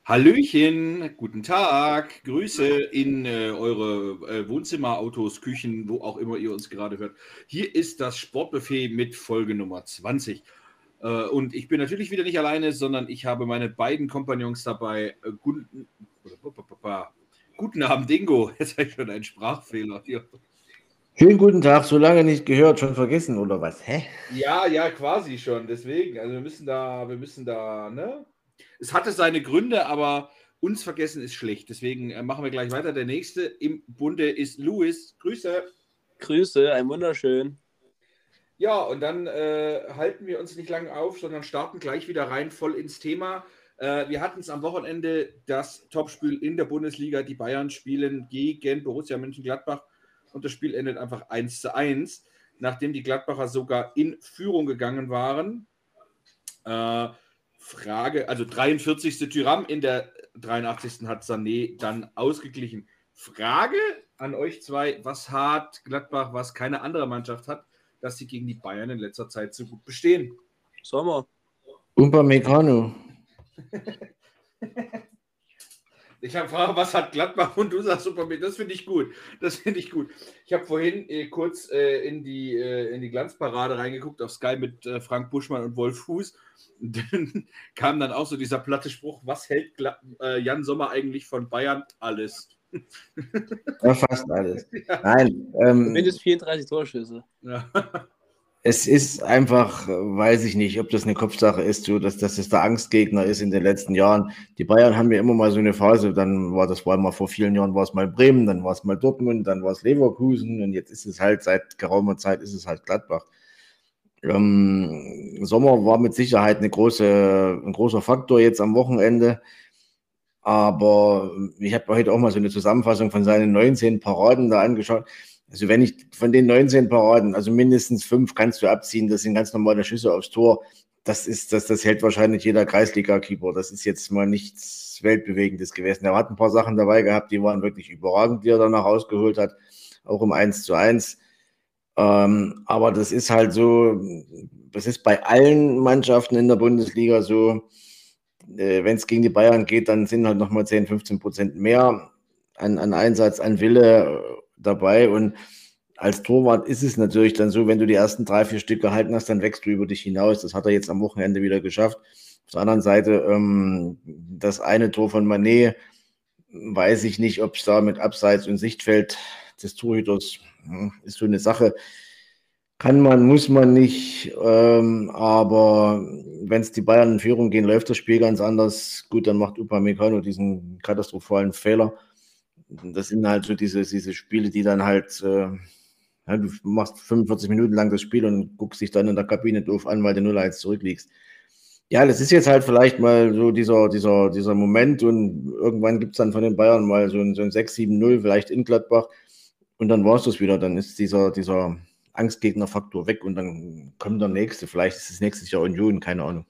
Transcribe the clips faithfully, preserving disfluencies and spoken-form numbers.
Hallöchen, guten Tag, Grüße in äh, eure äh, Wohnzimmer, Autos, Küchen, wo auch immer ihr uns gerade hört. Hier ist das Sportbuffet mit Folge Nummer zwanzig. Äh, und ich bin natürlich wieder nicht alleine, sondern ich habe meine beiden Kompagnons dabei. Äh, guten, guten Abend, Ingo. Jetzt habe ich schon einen Sprachfehler hier. Schönen guten Tag, so lange nicht gehört, schon vergessen oder was? Hä? Ja, ja, quasi schon. Deswegen, also wir müssen da, wir müssen da, ne? Es hatte seine Gründe, aber uns vergessen ist schlecht. Deswegen äh, machen wir gleich weiter. Der nächste im Bunde ist Louis. Grüße. Grüße, ein wunderschön. Ja, und dann äh, halten wir uns nicht lange auf, sondern starten gleich wieder rein voll ins Thema. Äh, wir hatten es am Wochenende, das Topspiel in der Bundesliga. Die Bayern spielen gegen Borussia Mönchengladbach und das Spiel endet einfach eins zu eins, nachdem die Gladbacher sogar in Führung gegangen waren. Äh, Frage, also dreiundvierzigste Thuram, in der dreiundachtzigsten hat Sané dann ausgeglichen. Frage an euch zwei, was hat Gladbach, was keine andere Mannschaft hat, dass sie gegen die Bayern in letzter Zeit so gut bestehen? Sommer. Upamecano. Ich habe gefragt, was hat Gladbach und du sagst Upamecano. Das finde ich gut. Das finde ich gut. Ich habe vorhin äh, kurz äh, in, die, äh, in die Glanzparade reingeguckt auf Sky mit äh, Frank Buschmann und Wolf Fuß. Und dann kam dann auch so dieser platte Spruch, was hält Glad äh, Jan Sommer eigentlich von Bayern? Alles. Ja, fast alles. Ja. Nein. Ähm, Mindestens vierunddreißig Torschüsse. Ja. Es ist einfach, weiß ich nicht, ob das eine Kopfsache ist, so, dass, dass es der Angstgegner ist in den letzten Jahren. Die Bayern haben ja immer mal so eine Phase, dann war das war mal vor vielen Jahren, war es mal Bremen, dann war es mal Dortmund, dann war es Leverkusen und jetzt ist es halt seit geraumer Zeit ist es halt Gladbach. Ähm, Sommer war mit Sicherheit eine große, ein großer Faktor jetzt am Wochenende. Aber ich habe heute auch mal so eine Zusammenfassung von seinen neunzehn Paraden da angeschaut. Also wenn ich von den neunzehn Paraden, also mindestens fünf kannst du abziehen, das sind ganz normale Schüsse aufs Tor. Das ist, das, das hält wahrscheinlich jeder Kreisliga-Keeper. Das ist jetzt mal nichts Weltbewegendes gewesen. Er hat ein paar Sachen dabei gehabt, die waren wirklich überragend, die er danach rausgeholt hat, auch im eins zu eins. Ähm, aber das ist halt so, das ist bei allen Mannschaften in der Bundesliga so, äh, wenn es gegen die Bayern geht, dann sind halt nochmal zehn, fünfzehn Prozent mehr an, an Einsatz, an Wille äh, dabei. Und als Torwart ist es natürlich dann so, wenn du die ersten drei, vier Stück gehalten hast, dann wächst du über dich hinaus. Das hat er jetzt am Wochenende wieder geschafft. Auf der anderen Seite, ähm, das eine Tor von Mané, weiß ich nicht, ob es da mit Abseits und Sichtfeld des Torhüters ist so eine Sache. Kann man, muss man nicht, ähm, aber wenn es die Bayern in Führung gehen, läuft das Spiel ganz anders. Gut, dann macht Upamecano diesen katastrophalen Fehler. Das sind halt so diese, diese Spiele, die dann halt, äh, ja, du machst fünfundvierzig Minuten lang das Spiel und guckst dich dann in der Kabine doof an, weil du null eins zurückliegst. Ja, das ist jetzt halt vielleicht mal so dieser, dieser, dieser Moment und irgendwann gibt es dann von den Bayern mal so ein, so ein sechs sieben null, vielleicht in Gladbach und dann war es das wieder. Dann ist dieser, dieser Angstgegnerfaktor weg und dann kommt der nächste. Vielleicht ist es nächstes Jahr Union, keine Ahnung.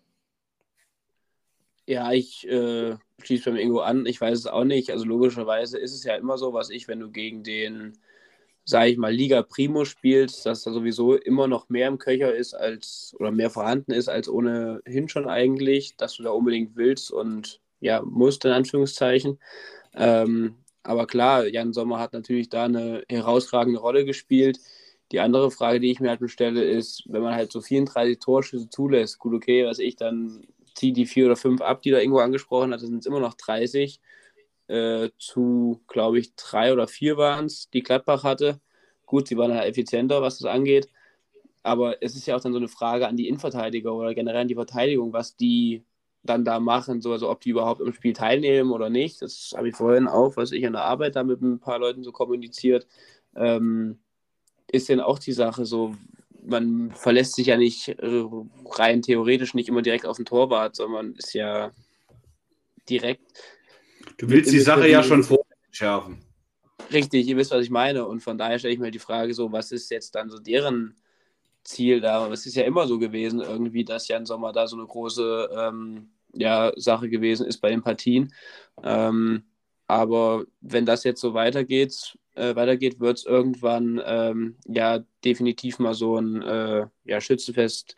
Ja, ich äh, schließe beim Ingo an. Ich weiß es auch nicht. Also logischerweise ist es ja immer so, was ich, wenn du gegen den, sage ich mal, Liga Primo spielst, dass da sowieso immer noch mehr im Köcher ist als oder mehr vorhanden ist als ohnehin schon eigentlich, dass du da unbedingt willst und ja, musst in Anführungszeichen. Ähm, aber klar, Jan Sommer hat natürlich da eine herausragende Rolle gespielt. Die andere Frage, die ich mir halt stelle, ist, wenn man halt so vierunddreißig Torschüsse zulässt, gut, okay, was ich, dann ziehe die vier oder fünf ab, die da irgendwo angesprochen hat, das sind es immer noch dreißig. Äh, zu, glaube ich, drei oder vier waren es, die Gladbach hatte. Gut, sie waren halt effizienter, was das angeht. Aber es ist ja auch dann so eine Frage an die Innenverteidiger oder generell an die Verteidigung, was die dann da machen, so, also ob die überhaupt im Spiel teilnehmen oder nicht. Das habe ich vorhin auch, was ich an der Arbeit da mit ein paar Leuten so kommuniziert. Ähm, ist denn auch die Sache so, man verlässt sich ja nicht äh, rein theoretisch nicht immer direkt auf den Torwart, sondern ist ja direkt. Du willst die Sache ja schon vorher schärfen. Richtig, ihr wisst, was ich meine. Und von daher stelle ich mir die Frage so, was ist jetzt dann so deren Ziel da? Es ist ja immer so gewesen, irgendwie, dass Jan Sommer da so eine große ähm, ja, Sache gewesen ist bei den Partien. Ähm, aber wenn das jetzt so weitergeht, äh, weitergeht, wird es irgendwann ähm, ja definitiv mal so ein äh, ja, Schützenfest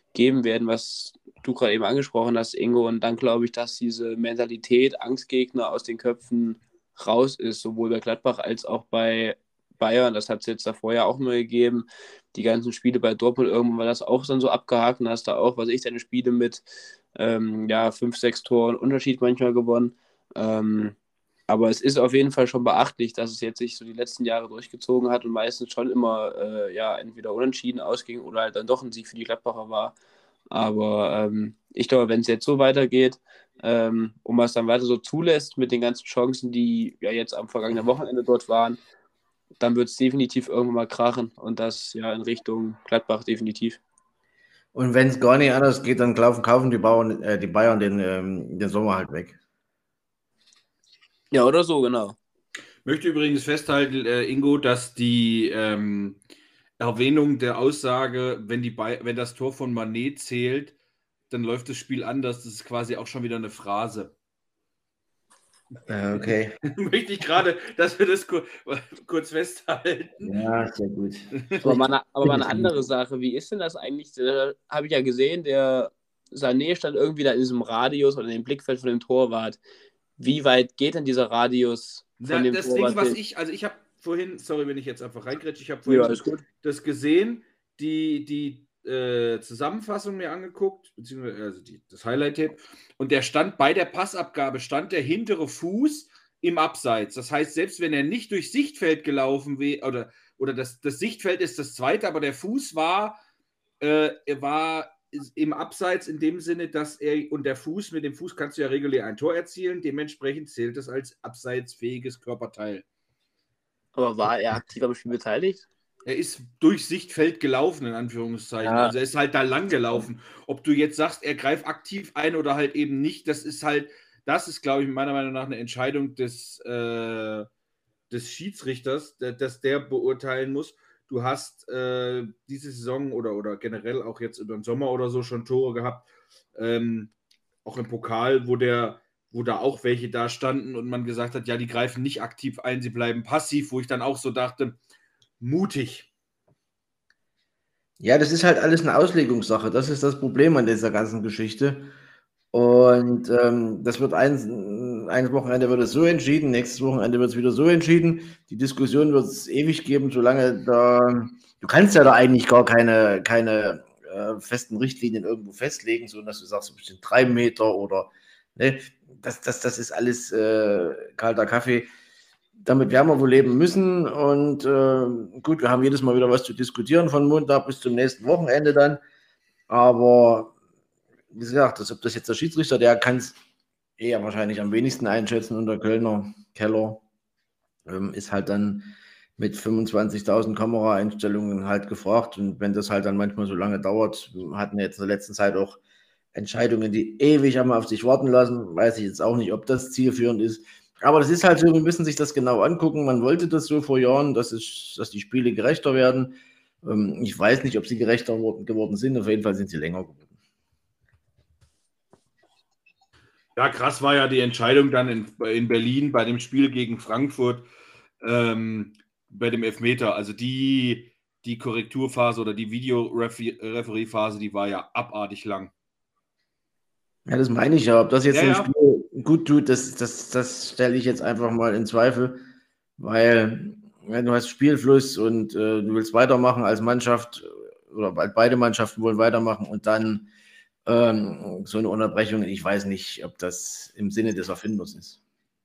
geben werden, was du gerade eben angesprochen hast, Ingo. Und dann glaube ich, dass diese Mentalität, Angstgegner aus den Köpfen raus ist, sowohl bei Gladbach als auch bei Bayern. Das hat es jetzt davor ja auch mal gegeben. Die ganzen Spiele bei Dortmund, irgendwann war das auch dann so abgehakt. Und hast da auch, was ich, deine Spiele mit ähm, ja, fünf, sechs Toren Unterschied manchmal gewonnen. Ähm, aber es ist auf jeden Fall schon beachtlich, dass es jetzt sich so die letzten Jahre durchgezogen hat und meistens schon immer äh, ja, entweder unentschieden ausging oder halt dann doch ein Sieg für die Gladbacher war. Aber ähm, ich glaube, wenn es jetzt so weitergeht ähm, und man es dann weiter so zulässt mit den ganzen Chancen, die ja jetzt am vergangenen Wochenende dort waren, dann wird es definitiv irgendwann mal krachen und das ja in Richtung Gladbach definitiv. Und wenn es gar nicht anders geht, dann kaufen, kaufen die, Bauern, äh, die Bayern den, ähm, den Sommer halt weg. Ja, oder so, genau. Ich möchte übrigens festhalten, äh, Ingo, dass die ähm, Erwähnung der Aussage, wenn, die Bay- wenn das Tor von Mané zählt, dann läuft das Spiel anders. Das ist quasi auch schon wieder eine Phrase. Äh, okay. Möchte ich gerade, dass wir das kur kurz festhalten. Ja, sehr gut. Aber mal, eine, aber mal eine andere Sache, wie ist denn das eigentlich? Da habe ich ja gesehen, der Sané stand irgendwie da in diesem Radius oder in dem Blickfeld von dem Torwart. Wie weit geht denn dieser Radius von Na, dem das Torwart? Ding, was hin? ich, also ich habe vorhin, sorry, wenn ich jetzt einfach reingrätsche, ich habe vorhin Ja, ist gut. das gesehen, die, die äh, Zusammenfassung mir angeguckt, beziehungsweise also die, das Highlight-Tape, und der stand bei der Passabgabe, stand der hintere Fuß im Abseits. Das heißt, selbst wenn er nicht durch Sichtfeld gelaufen wäre, oder, oder das, das Sichtfeld ist das zweite, aber der Fuß war, äh, er war im Abseits in dem Sinne, dass er, und der Fuß, mit dem Fuß kannst du ja regulär ein Tor erzielen, dementsprechend zählt es als abseitsfähiges Körperteil. Aber war er aktiv am Spiel beteiligt? Er ist durch Sichtfeld gelaufen, in Anführungszeichen. Ja. Also er ist halt da lang gelaufen. Ob du jetzt sagst, er greift aktiv ein oder halt eben nicht, das ist halt, das ist, glaube ich, meiner Meinung nach eine Entscheidung des, äh, des Schiedsrichters, der, dass der beurteilen muss. Du hast äh, diese Saison oder, oder generell auch jetzt über den Sommer oder so schon Tore gehabt, ähm, auch im Pokal, wo der, wo da auch welche da standen und man gesagt hat, ja, die greifen nicht aktiv ein, sie bleiben passiv, wo ich dann auch so dachte, mutig. Ja, das ist halt alles eine Auslegungssache. Das ist das Problem an dieser ganzen Geschichte. Und ähm, das wird eins, eines Wochenende wird es so entschieden, nächstes Wochenende wird es wieder so entschieden. Die Diskussion wird es ewig geben, solange da, du kannst ja da eigentlich gar keine, keine äh, festen Richtlinien irgendwo festlegen, so dass du sagst, bestimmt drei Meter oder, ne, das, das, das ist alles äh, kalter Kaffee. Damit werden wir wohl leben müssen und äh, gut, wir haben jedes Mal wieder was zu diskutieren von Montag bis zum nächsten Wochenende dann, aber wie gesagt, das, ob das jetzt der Schiedsrichter, der kann es eher wahrscheinlich am wenigsten einschätzen und der Kölner Keller ähm, ist halt dann mit fünfundzwanzigtausend Kameraeinstellungen halt gefragt und wenn das halt dann manchmal so lange dauert, hatten wir jetzt in der letzten Zeit auch Entscheidungen, die ewig haben auf sich warten lassen, weiß ich jetzt auch nicht, ob das zielführend ist, aber das ist halt so, wir müssen sich das genau angucken, man wollte das so vor Jahren, dass, es, dass die Spiele gerechter werden, ähm, ich weiß nicht, ob sie gerechter geworden sind, auf jeden Fall sind sie länger geworden. Ja, krass war ja die Entscheidung dann in, in Berlin bei dem Spiel gegen Frankfurt, ähm, bei dem Elfmeter. Also die, die Korrekturphase oder die Videoreferee-Phase, die war ja abartig lang. Ja, das meine ich ja. Ob das jetzt Ja, dem ja. Spiel gut tut, das, das, das stelle ich jetzt einfach mal in Zweifel, weil ja, du hast Spielfluss und äh, du willst weitermachen als Mannschaft oder beide Mannschaften wollen weitermachen und dann ähm, so eine Unterbrechung, ich weiß nicht, ob das im Sinne des Erfinders ist.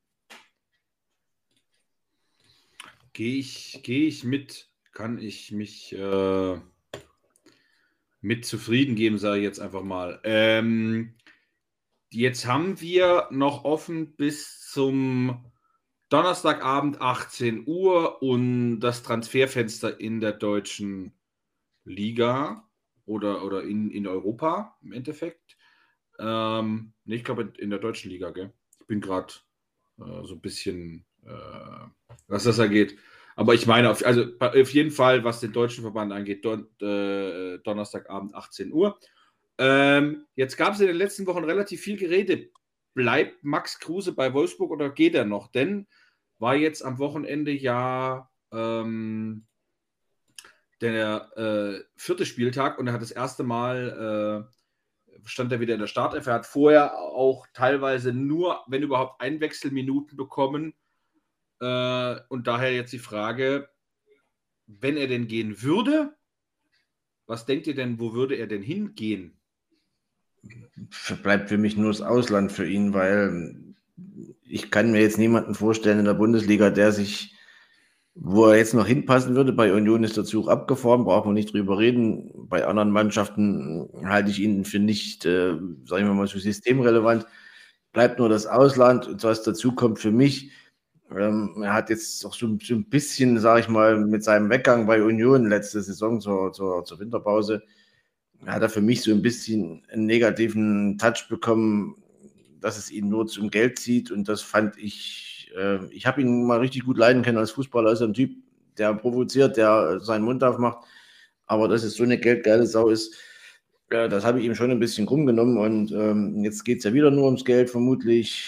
Gehe ich, geh ich mit, kann ich mich äh, mit zufrieden geben, sage ich jetzt einfach mal. Ähm, jetzt haben wir noch offen bis zum Donnerstagabend achtzehn Uhr und das Transferfenster in der deutschen Liga oder, oder in, in Europa im Endeffekt. Ähm, nee, ich glaube in der deutschen Liga, gell? Ich bin gerade äh, so ein bisschen, äh, was das angeht. Aber ich meine, auf, also auf jeden Fall, was den deutschen Verband angeht, Don, äh, Donnerstagabend achtzehn Uhr. Ähm, jetzt gab es in den letzten Wochen relativ viel Gerede. Bleibt Max Kruse bei Wolfsburg oder geht er noch? Denn war jetzt am Wochenende ja ähm, der äh, vierte Spieltag und er hat das erste Mal, äh, stand er wieder in der Startelf. Er hat vorher auch teilweise nur, wenn überhaupt, Einwechselminuten bekommen. Äh, und daher jetzt die Frage, wenn er denn gehen würde, was denkt ihr denn, wo würde er denn hingehen? Bleibt für mich nur das Ausland für ihn, weil ich kann mir jetzt niemanden vorstellen in der Bundesliga, der sich, wo er jetzt noch hinpassen würde. Bei Union ist der Zug abgefahren, brauchen wir nicht drüber reden. Bei anderen Mannschaften halte ich ihn für nicht, äh, sagen wir mal, so systemrelevant. Bleibt nur das Ausland. Und was dazu kommt für mich, ähm, er hat jetzt auch so, so ein bisschen, sage ich mal, mit seinem Weggang bei Union letzte Saison zur, zur, zur Winterpause, hat er für mich so ein bisschen einen negativen Touch bekommen, dass es ihn nur zum Geld zieht. Und das fand ich, äh, ich habe ihn mal richtig gut leiden können als Fußballer. Ist ein Typ, der provoziert, der seinen Mund aufmacht. Aber dass es so eine geldgeile Sau ist, äh, das habe ich ihm schon ein bisschen krumm genommen. Und ähm, jetzt geht es ja wieder nur ums Geld, vermutlich.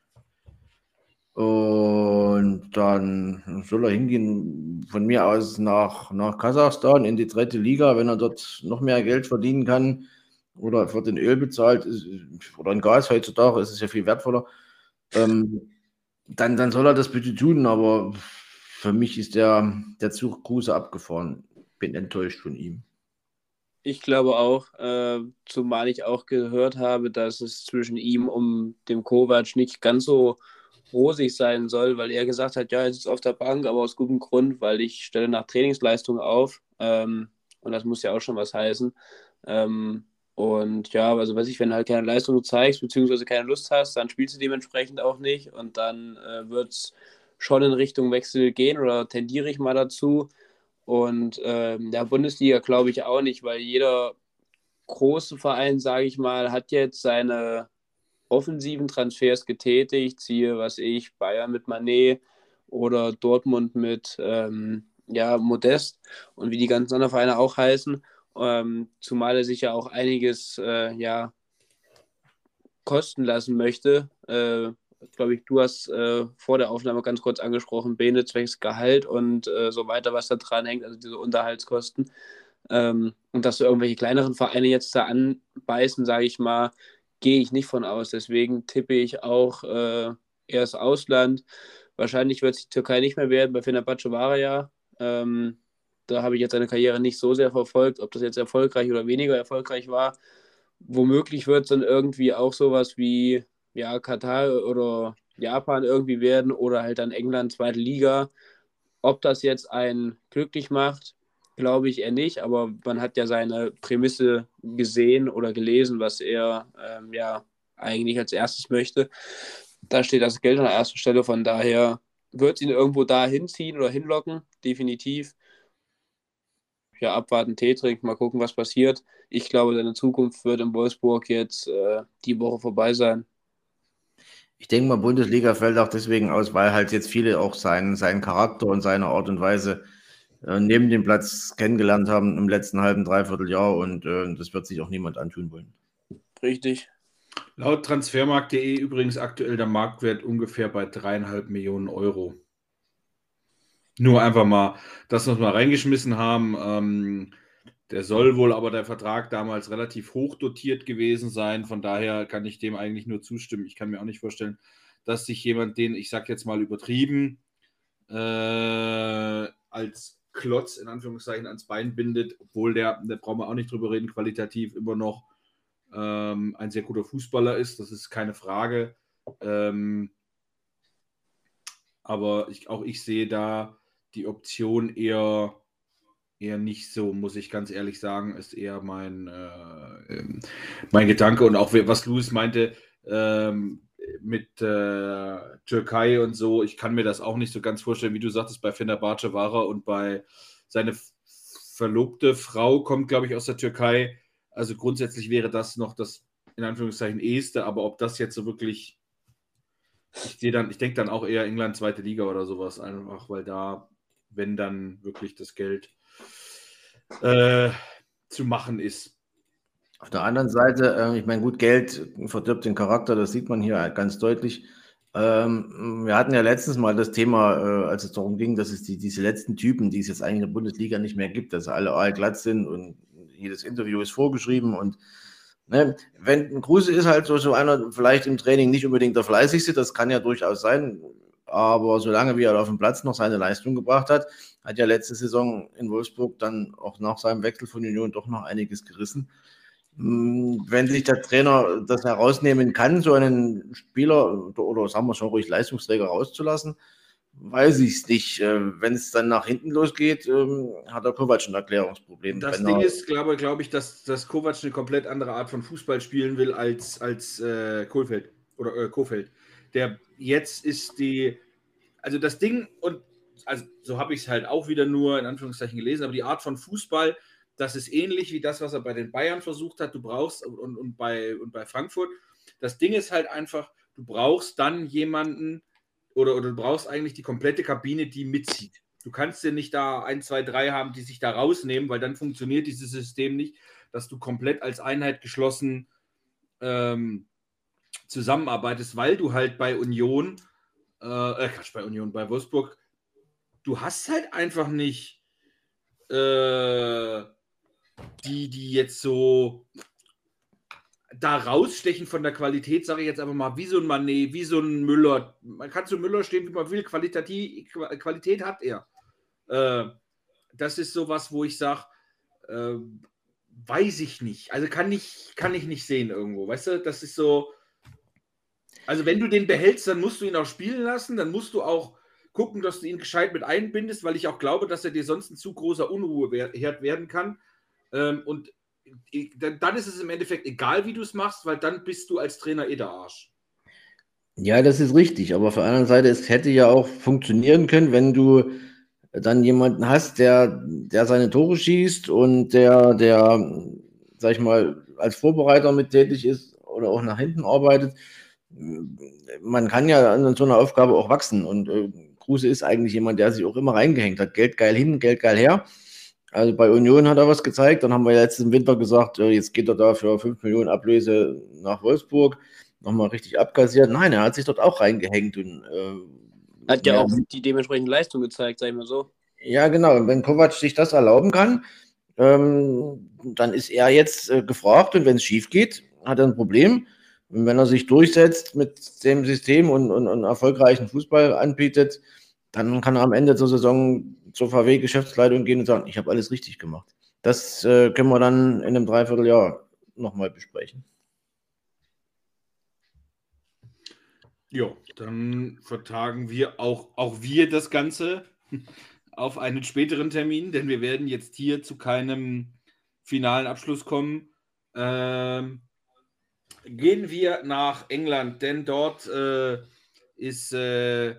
Und dann soll er hingehen, von mir aus nach, nach Kasachstan in die dritte Liga, wenn er dort noch mehr Geld verdienen kann oder wird in Öl bezahlt ist, oder in Gas heutzutage, ist es ja viel wertvoller. Ähm, dann, dann soll er das bitte tun, aber für mich ist der, der Zug Kruse abgefahren. Bin enttäuscht von ihm. Ich glaube auch, äh, zumal ich auch gehört habe, dass es zwischen ihm und dem Kovac nicht ganz so rosig sein soll, weil er gesagt hat, ja, er sitzt auf der Bank, aber aus gutem Grund, weil ich stelle nach Trainingsleistung auf. Ähm, und das muss ja auch schon was heißen. Ähm, und ja, also weiß ich, wenn du halt keine Leistung zeigst, beziehungsweise keine Lust hast, dann spielst du dementsprechend auch nicht. Und dann äh, wird es schon in Richtung Wechsel gehen oder tendiere ich mal dazu. Und ähm, der Bundesliga glaube ich auch nicht, weil jeder große Verein, sage ich mal, hat jetzt seine offensiven Transfers getätigt, siehe, was ich, Bayern mit Mané oder Dortmund mit ähm, ja, Modest und wie die ganzen anderen Vereine auch heißen, ähm, zumal er sich ja auch einiges äh, ja, kosten lassen möchte. Äh, glaube ich, du hast äh, vor der Aufnahme ganz kurz angesprochen, Bene zwecks Gehalt und äh, so weiter, was da dran hängt, also diese Unterhaltskosten. Ähm, und dass so irgendwelche kleineren Vereine jetzt da anbeißen, sage ich mal, gehe ich nicht von aus. Deswegen tippe ich auch äh, eher das Ausland. Wahrscheinlich wird es die Türkei nicht mehr werden. Bei Fenerbahce war er ja. Ähm, da habe ich jetzt seine Karriere nicht so sehr verfolgt, ob das jetzt erfolgreich oder weniger erfolgreich war. Womöglich wird es dann irgendwie auch sowas wie ja, Katar oder Japan irgendwie werden oder halt dann England, zweite Liga. Ob das jetzt einen glücklich macht, glaube ich eher nicht, aber man hat ja seine Prämisse gesehen oder gelesen, was er ähm, ja eigentlich als erstes möchte. Da steht das Geld an der ersten Stelle, von daher wird es ihn irgendwo da hinziehen oder hinlocken, definitiv. Ja, abwarten, Tee trinken, mal gucken, was passiert. Ich glaube, seine Zukunft wird in Wolfsburg jetzt äh, die Woche vorbei sein. Ich denke mal, Bundesliga fällt auch deswegen aus, weil halt jetzt viele auch seinen, seinen Charakter und seine Art und Weise äh, neben dem Platz kennengelernt haben im letzten halben, dreiviertel Jahr und äh, das wird sich auch niemand antun wollen. Richtig. Laut transfermarkt punkt de übrigens aktuell der Marktwert ungefähr bei dreieinhalb Millionen Euro. Nur einfach mal, dass wir es mal reingeschmissen haben. Ähm, der soll wohl aber der Vertrag damals relativ hoch dotiert gewesen sein. Von daher kann ich dem eigentlich nur zustimmen. Ich kann mir auch nicht vorstellen, dass sich jemand den, ich sag jetzt mal übertrieben, äh, als Klotz in Anführungszeichen ans Bein bindet, obwohl der, da brauchen wir auch nicht drüber reden, qualitativ immer noch ähm, ein sehr guter Fußballer ist. Das ist keine Frage. Ähm, aber ich, auch ich sehe da die Option eher, eher nicht so, muss ich ganz ehrlich sagen, ist eher mein, äh, mein Gedanke. Und auch was Louis meinte ähm, mit äh, Türkei und so, ich kann mir das auch nicht so ganz vorstellen, wie du sagtest, bei Fenerbahce war er und bei seine verlobte Frau kommt, glaube ich, aus der Türkei. Also grundsätzlich wäre das noch das in Anführungszeichen eheste, aber ob das jetzt so wirklich, ich sehe dann, ich denke dann auch eher England, zweite Liga oder sowas, einfach weil da, wenn dann wirklich das Geld äh, zu machen ist. Auf der anderen Seite, äh, ich meine, gut, Geld verdirbt den Charakter, das sieht man hier ganz deutlich. Ähm, wir hatten ja letztens mal das Thema, äh, als es darum ging, dass es die, diese letzten Typen, die es jetzt eigentlich in der Bundesliga nicht mehr gibt, dass alle allglatt sind und jedes Interview ist vorgeschrieben und ne, wenn Kruse ist halt so, so einer, vielleicht im Training nicht unbedingt der Fleißigste, das kann ja durchaus sein, aber solange wie er auf dem Platz noch seine Leistung gebracht hat, hat ja letzte Saison in Wolfsburg dann auch nach seinem Wechsel von Union doch noch einiges gerissen. Wenn sich der Trainer das herausnehmen kann, so einen Spieler oder sagen wir schon ruhig Leistungsträger rauszulassen, weiß ich es nicht. Wenn es dann nach hinten losgeht, hat der Kovac ein Erklärungsproblem. Das Wenn Ding er, ist, glaube, glaube ich, dass, dass Kovac eine komplett andere Art von Fußball spielen will als, als äh, Kohlfeld oder äh, Kofeld. Der jetzt ist die, also das Ding, und also so habe ich es halt auch wieder nur in Anführungszeichen gelesen, aber die Art von Fußball, das ist ähnlich wie das, was er bei den Bayern versucht hat, du brauchst und, und, bei, und bei Frankfurt. Das Ding ist halt einfach, du brauchst dann jemanden oder, oder du brauchst eigentlich die komplette Kabine, die mitzieht. Du kannst ja nicht da ein, zwei, drei haben, die sich da rausnehmen, weil dann funktioniert dieses System nicht, dass du komplett als Einheit geschlossen ähm, zusammenarbeitest, weil du halt bei Union, äh, äh, Quatsch, bei Union, bei Wolfsburg, du hast halt einfach nicht äh, die, die jetzt so da rausstechen von der Qualität, sage ich jetzt einfach mal, wie so ein Mané, wie so ein Müller. Man kann zu Müller stehen, wie man will, Qualitativ, Qualität hat er. Äh, das ist sowas, wo ich sage, äh, weiß ich nicht. Also kann ich, kann ich nicht sehen irgendwo. Weißt du, das ist so. Also wenn du den behältst, dann musst du ihn auch spielen lassen, dann musst du auch gucken, dass du ihn gescheit mit einbindest, weil ich auch glaube, dass er dir sonst ein zu großer Unruheherd werden kann. Ähm, und dann ist es im Endeffekt egal, wie du es machst, weil dann bist du als Trainer eh der Arsch. ja, das ist richtig, aber auf der anderen Seite, es hätte ja auch funktionieren können, wenn du dann jemanden hast, der, der seine Tore schießt und der, der, sag ich mal, als Vorbereiter mit tätig ist oder auch nach hinten arbeitet. Man kann ja an so einer Aufgabe auch wachsen und äh, Kruse ist eigentlich jemand, der sich auch immer reingehängt hat. Geld geil hin, Geld geil her. Also bei Union hat er was gezeigt, dann haben wir letzten Winter gesagt, äh, jetzt geht er da für fünf Millionen Ablöse nach Wolfsburg, nochmal richtig abkassiert. Nein, er hat sich dort auch reingehängt und äh, Hat ja ja, auch die dementsprechende Leistung gezeigt, sag ich mal so. ja, genau. Und wenn Kovac sich das erlauben kann, ähm, dann ist er jetzt äh, gefragt und wenn es schief geht, hat er ein Problem. Und wenn er sich durchsetzt mit dem System und, und, und erfolgreichen Fußball anbietet, dann kann er am Ende zur Saison zur V W-Geschäftsleitung gehen und sagen, ich habe alles richtig gemacht. Das äh, können wir dann in einem Dreivierteljahr nochmal besprechen. Ja, dann vertagen wir auch, auch wir das Ganze auf einen späteren Termin, denn wir werden jetzt hier zu keinem finalen Abschluss kommen. Ähm, gehen wir nach England, denn dort äh, ist, äh,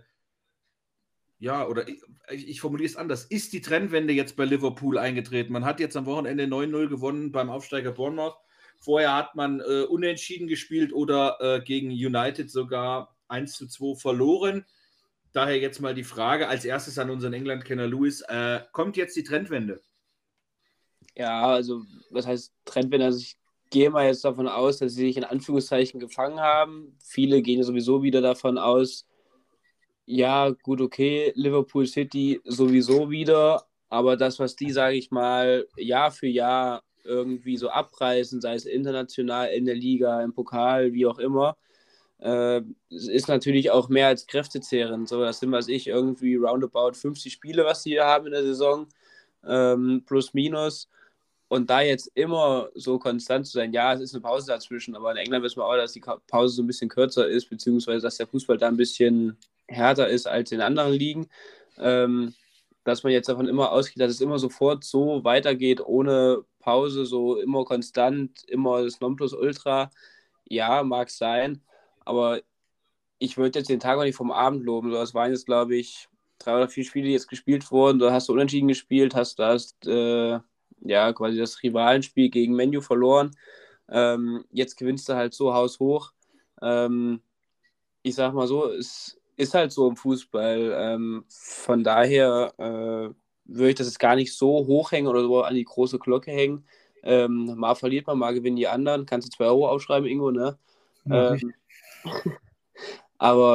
ja, oder ich, ich formuliere es anders, ist die Trendwende jetzt bei Liverpool eingetreten. Man hat jetzt am Wochenende neun null gewonnen beim Aufsteiger Bournemouth. Vorher hat man äh, unentschieden gespielt oder äh, gegen United sogar eins zu zwei verloren. Daher jetzt mal die Frage als erstes an unseren England-Kenner Louis. Äh, kommt jetzt die Trendwende? Ja, also was heißt Trendwende? Also ich gehe mal jetzt davon aus, dass sie sich in Anführungszeichen gefangen haben. Viele gehen sowieso wieder davon aus, ja, gut, okay, Liverpool City sowieso wieder, aber das, was die, sage ich mal, Jahr für Jahr irgendwie so abreißen, sei es international, in der Liga, im Pokal, wie auch immer, äh, ist natürlich auch mehr als kräftezehrend. So, das sind, was ich, irgendwie roundabout fünfzig Spiele, was sie hier haben in der Saison, ähm, plus minus. Und da jetzt immer so konstant zu sein, ja, es ist eine Pause dazwischen, aber in England wissen wir auch, dass die Pause so ein bisschen kürzer ist, beziehungsweise dass der Fußball da ein bisschen härter ist als in anderen Ligen. Ähm, dass man jetzt davon immer ausgeht, dass es immer sofort so weitergeht, ohne Pause, so immer konstant, immer das Nonplusultra. Ja, mag sein, aber ich würde jetzt den Tag auch nicht vom Abend loben. So, es waren jetzt, glaube ich, drei oder vier Spiele, die jetzt gespielt wurden. Da hast du unentschieden gespielt, hast, da hast äh, ja quasi das Rivalenspiel gegen Man U verloren. Ähm, jetzt gewinnst du halt so haushoch. Ähm, ich sag mal so, es ist halt so im Fußball. Ähm, von daher äh, würde ich das jetzt gar nicht so hochhängen oder so an die große Glocke hängen. Ähm, mal verliert man, mal gewinnen die anderen. Kannst du zwei Euro aufschreiben, Ingo, ne? Mach ich. Ähm, aber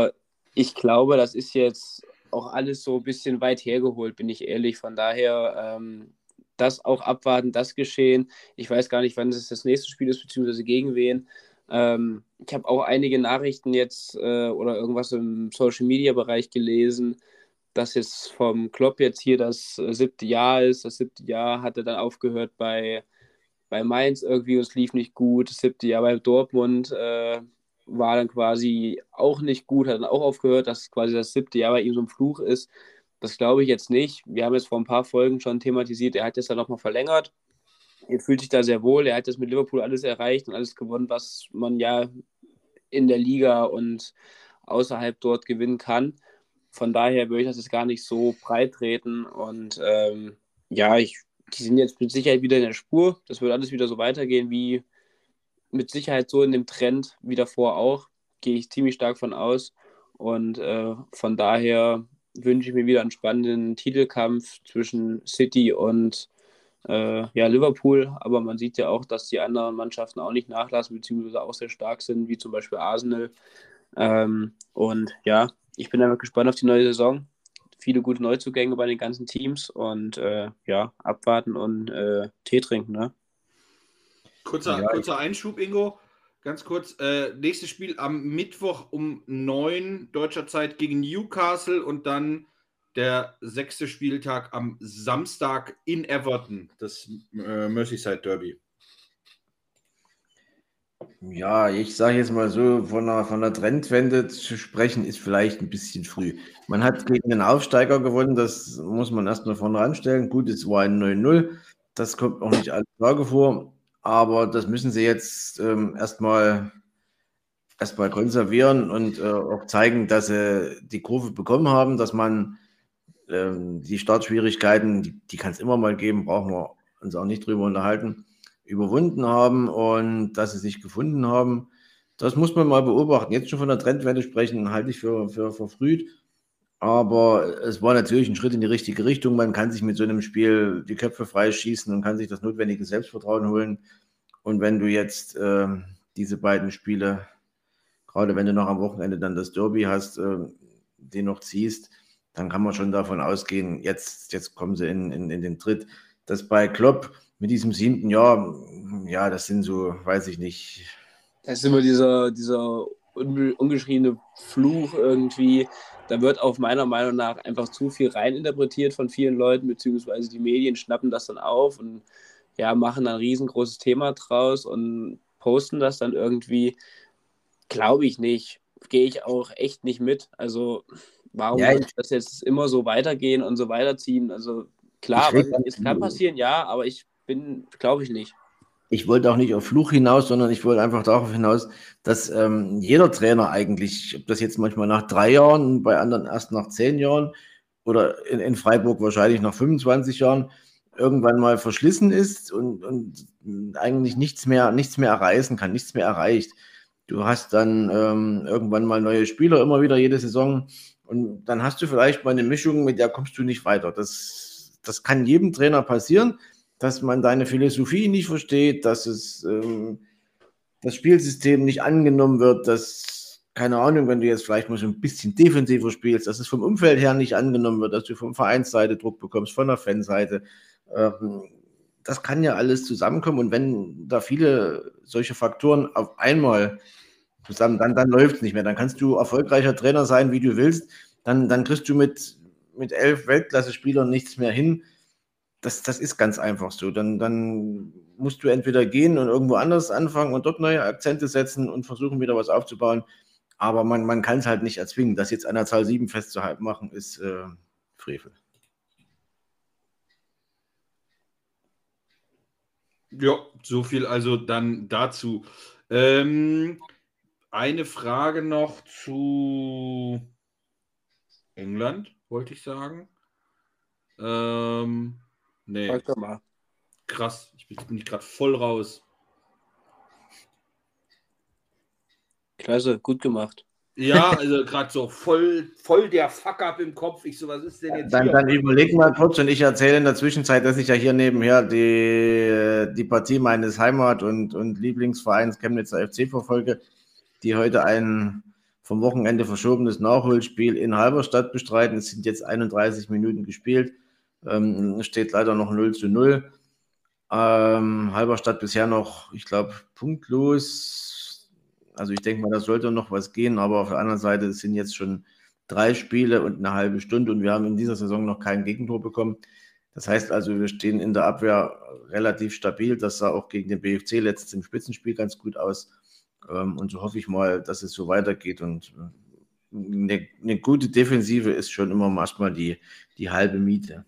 Ich glaube, das ist jetzt auch alles so ein bisschen weit hergeholt, bin ich ehrlich. Von daher, ähm, das auch abwarten, das geschehen. Ich weiß gar nicht, wann es das nächste Spiel ist, beziehungsweise gegen wen. Ähm, ich habe auch einige Nachrichten jetzt äh, oder irgendwas im Social-Media-Bereich gelesen, dass jetzt vom Klopp jetzt hier das äh, siebte Jahr ist. Das siebte Jahr hatte dann aufgehört bei, bei Mainz irgendwie und es lief nicht gut. Das siebte Jahr bei Dortmund äh, war dann quasi auch nicht gut, hat dann auch aufgehört, dass quasi das siebte Jahr bei ihm so ein Fluch ist. Das glaube ich jetzt nicht. Wir haben jetzt vor ein paar Folgen schon thematisiert, er hat jetzt dann nochmal verlängert. Er fühlt sich da sehr wohl. Er hat jetzt mit Liverpool alles erreicht und alles gewonnen, was man ja in der Liga und außerhalb dort gewinnen kann. Von daher würde ich das jetzt gar nicht so breit treten. Und ähm, ja, ich, die sind jetzt mit Sicherheit wieder in der Spur. Das wird alles wieder so weitergehen wie mit Sicherheit so in dem Trend wie davor auch. Gehe ich ziemlich stark von aus. Und äh, von daher wünsche ich mir wieder einen spannenden Titelkampf zwischen City und äh, ja, Liverpool. Aber man sieht ja auch, dass die anderen Mannschaften auch nicht nachlassen, beziehungsweise auch sehr stark sind, wie zum Beispiel Arsenal. Ähm, und ja, ich bin einfach gespannt auf die neue Saison. Viele gute Neuzugänge bei den ganzen Teams und äh, ja, abwarten und äh, Tee trinken, ne? Kurzer, Ja, kurzer Einschub, Ingo. Ganz kurz. Äh, nächstes Spiel am Mittwoch um neun deutscher Zeit gegen Newcastle und dann der sechste Spieltag am Samstag in Everton, das äh, Merseyside Derby. Ja, ich sage jetzt mal so, von einer, von einer Trendwende zu sprechen, ist vielleicht ein bisschen früh. Man hat gegen den Aufsteiger gewonnen, das muss man erstmal vorne ranstellen. Gut, es war ein neun null, das kommt auch nicht alle Tage vor, aber das müssen sie jetzt ähm, erstmal erstmal konservieren und äh, auch zeigen, dass sie die Kurve bekommen haben, dass man ähm, die Startschwierigkeiten, die, die kann es immer mal geben, brauchen wir uns auch nicht drüber unterhalten, überwunden haben und dass sie sich gefunden haben. Das muss man mal beobachten. Jetzt schon von der Trendwende sprechen, halte ich für, für verfrüht. Aber es war natürlich ein Schritt in die richtige Richtung. Man kann sich mit so einem Spiel die Köpfe freischießen und kann sich das notwendige Selbstvertrauen holen. Und wenn du jetzt äh, diese beiden Spiele, gerade wenn du noch am Wochenende dann das Derby hast, äh, den noch ziehst, dann kann man schon davon ausgehen, jetzt, jetzt kommen sie in, in, in den Tritt. Das bei Klopp mit diesem siebten Jahr, ja, das sind so, weiß ich nicht. Das ist immer dieser, dieser ungeschriebene Fluch irgendwie. Da wird auch meiner Meinung nach einfach zu viel reininterpretiert von vielen Leuten, beziehungsweise die Medien schnappen das dann auf und ja, machen dann ein riesengroßes Thema draus und posten das dann irgendwie. Glaube ich nicht. Gehe ich auch echt nicht mit. Also, warum Ja, sollte das jetzt immer so weitergehen und so weiterziehen? Also, klar, ich, rede, es kann passieren, ja, aber ich bin, glaube ich nicht. Ich wollte auch nicht auf Fluch hinaus, sondern ich wollte einfach darauf hinaus, dass ähm, jeder Trainer eigentlich, ob das jetzt manchmal nach drei Jahren, bei anderen erst nach zehn Jahren oder in, in Freiburg wahrscheinlich nach fünfundzwanzig Jahren, irgendwann mal verschlissen ist und, und eigentlich nichts mehr, nichts mehr erreichen kann, nichts mehr erreicht. Du hast dann ähm, irgendwann mal neue Spieler immer wieder jede Saison und dann hast du vielleicht mal eine Mischung, mit der kommst du nicht weiter. Das, das kann jedem Trainer passieren, dass man deine Philosophie nicht versteht, dass es ähm, das Spielsystem nicht angenommen wird, dass, keine Ahnung, wenn du jetzt vielleicht mal so ein bisschen defensiver spielst, dass es vom Umfeld her nicht angenommen wird, dass du von Vereinsseite Druck bekommst, von der Fanseite. Ähm, das kann ja alles zusammenkommen und wenn da viele solche Faktoren auf einmal zusammen, dann, dann läuft es nicht mehr. Dann kannst du erfolgreicher Trainer sein, wie du willst, dann, dann kriegst du mit, mit elf Weltklasse-Spielern nichts mehr hin. Das, das ist ganz einfach so. Dann, dann musst du entweder gehen und irgendwo anders anfangen und dort neue Akzente setzen und versuchen, wieder was aufzubauen. Aber man, man kann es halt nicht erzwingen. Das jetzt an der Zahl sieben festzumachen, ist äh, Frevel. Ja, so viel also dann dazu. Ähm, eine Frage noch zu England, wollte ich sagen. Ähm, nee. Frag doch mal. Krass, ich bin, bin ich gerade voll raus. Klasse, gut gemacht. Ja, also gerade so voll, voll der Fuck-up im Kopf. Ich so, was ist denn jetzt Dann, hier? dann überleg mal kurz und ich erzähle in der Zwischenzeit, dass ich ja hier nebenher die, die Partie meines Heimat- und, und Lieblingsvereins Chemnitzer F C verfolge, die heute ein vom Wochenende verschobenes Nachholspiel in Halberstadt bestreiten. Es sind jetzt einunddreißig Minuten gespielt. Ähm, steht leider noch null zu null. Ähm, Halberstadt bisher noch, ich glaube, punktlos. Also ich denke mal, da sollte noch was gehen, aber auf der anderen Seite es sind jetzt schon drei Spiele und eine halbe Stunde und wir haben in dieser Saison noch kein Gegentor bekommen. Das heißt also, wir stehen in der Abwehr relativ stabil. Das sah auch gegen den B F C letztens im Spitzenspiel ganz gut aus. Und so hoffe ich mal, dass es so weitergeht. Und eine, eine gute Defensive ist schon immer erstmal die, die halbe Miete.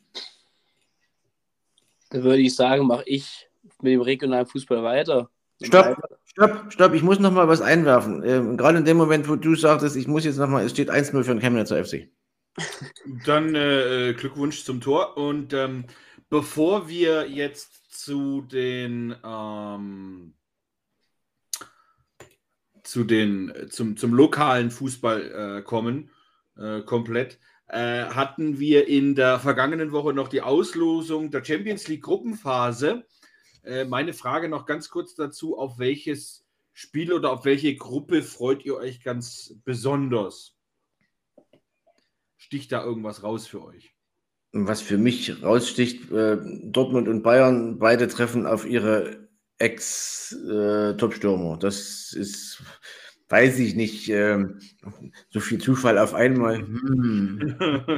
Da würde ich sagen, mache ich mit dem regionalen Fußball weiter. Stopp, stopp, stopp. Ich muss noch mal was einwerfen. Ähm, gerade in dem Moment, wo du sagtest, ich muss jetzt noch mal, es steht eins null für den Chemnitzer F C. Dann äh, Glückwunsch zum Tor. Und ähm, bevor wir jetzt zu den ähm, zu den zum, zum lokalen Fußball äh, kommen, äh, komplett, äh, hatten wir in der vergangenen Woche noch die Auslosung der Champions League Gruppenphase. Äh, meine Frage noch ganz kurz dazu: Auf welches Spiel oder auf welche Gruppe freut ihr euch ganz besonders? Sticht da irgendwas raus für euch? Was für mich raussticht, äh, Dortmund und Bayern, beide treffen auf ihre Ex-Top-Stürmer. Äh, das ist, weiß ich nicht, äh, so viel Zufall auf einmal. Hm.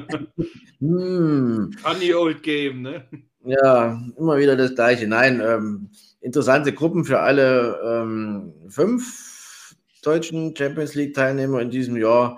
hm. Funny old game, ne? Ja, immer wieder das Gleiche. Nein, ähm, interessante Gruppen für alle ähm, fünf deutschen Champions League-Teilnehmer in diesem Jahr.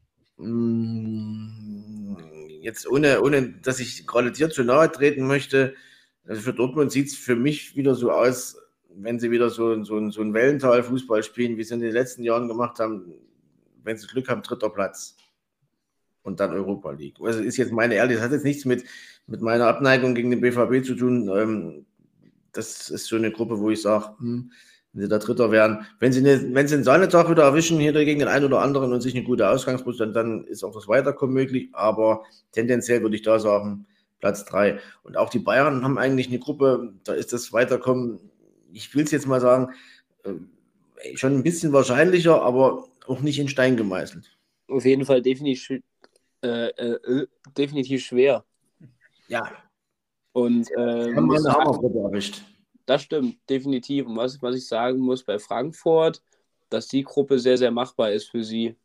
Jetzt ohne, ohne, dass ich gerade dir zu nahe treten möchte, also für Dortmund sieht es für mich wieder so aus, wenn sie wieder so, so, so ein Wellental-Fußball spielen, wie sie in den letzten Jahren gemacht haben, wenn sie Glück haben, dritter Platz und dann Europa League. Also ist jetzt meine ehrliche, das hat jetzt nichts mit, mit meiner Abneigung gegen den B V B zu tun. Das ist so eine Gruppe, wo ich sage, hm, wenn sie da Dritter wären, wenn sie, eine, wenn sie einen Sahnetag wieder erwischen, hier gegen den einen oder anderen und sich eine gute Ausgangsposition, dann, dann ist auch das Weiterkommen möglich, aber tendenziell würde ich da sagen, Platz drei. Und auch die Bayern haben eigentlich eine Gruppe, da ist das Weiterkommen, ich will es jetzt mal sagen, äh, schon ein bisschen wahrscheinlicher, aber auch nicht in Stein gemeißelt. Auf jeden Fall definitiv, äh, äh, definitiv schwer. Ja. Und äh, haben wir eine Hammergruppe erwischt. Das stimmt, definitiv. Und was, was ich sagen muss bei Frankfurt, dass die Gruppe sehr, sehr machbar ist für sie.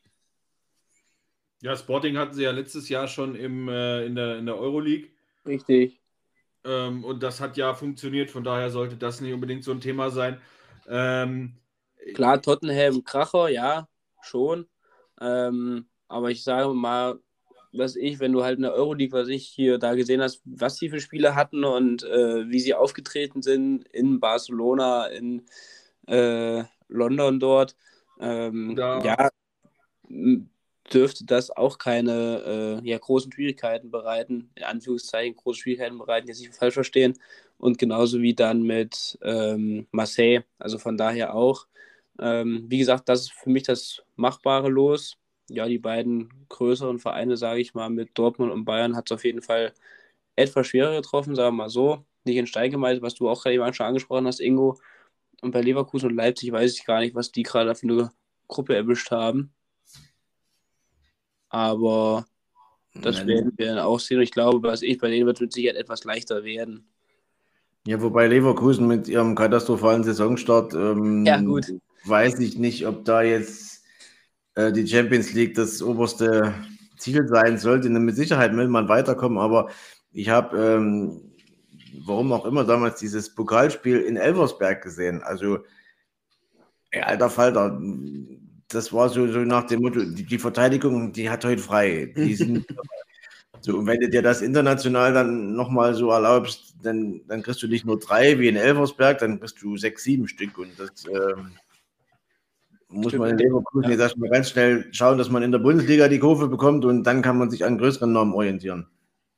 Ja, Sporting hatten sie ja letztes Jahr schon im, äh, in der, in der Euroleague. Richtig. Ähm, und das hat ja funktioniert, von daher sollte das nicht unbedingt so ein Thema sein. Ähm, Klar, Tottenham, Kracher, ja, schon. Ähm, aber ich sage mal, was ich, wenn du halt in der Euroleague, was ich hier da gesehen hast, was sie für Spiele hatten und äh, wie sie aufgetreten sind in Barcelona, in äh, London dort, ähm, ja, dürfte das auch keine äh, ja, großen Schwierigkeiten bereiten, in Anführungszeichen große Schwierigkeiten bereiten, jetzt nicht falsch verstehen. Und genauso wie dann mit ähm, Marseille, also von daher auch. Ähm, wie gesagt, das ist für mich das machbare Los. Ja, die beiden größeren Vereine, sage ich mal, mit Dortmund und Bayern hat es auf jeden Fall etwas schwerer getroffen, sagen wir mal so. Nicht in Stein gemeißelt, was du auch gerade eben schon angesprochen hast, Ingo. Und bei Leverkusen und Leipzig weiß ich gar nicht, was die gerade für eine Gruppe erwischt haben. Aber das Nein. werden wir dann auch sehen. Und ich glaube, was ich bei denen wird mit Sicherheit etwas leichter werden. Ja, wobei Leverkusen mit ihrem katastrophalen Saisonstart, ähm, ja, gut. weiß ich nicht, ob da jetzt äh, die Champions League das oberste Ziel sein sollte. Mit Sicherheit will man weiterkommen, aber ich habe, ähm, warum auch immer, damals dieses Pokalspiel in Elversberg gesehen. Also, ja, alter Falter, das war so, so nach dem Motto, die, die Verteidigung, die hat heute frei. Die sind so, und wenn du dir das international dann nochmal so erlaubst, dann, dann kriegst du nicht nur drei wie in Elversberg, dann kriegst du sechs, sieben Stück. Und das ähm, muss man in Leverkusen jetzt erstmal ganz schnell schauen, dass man in der Bundesliga die Kurve bekommt und dann kann man sich an größeren Namen orientieren.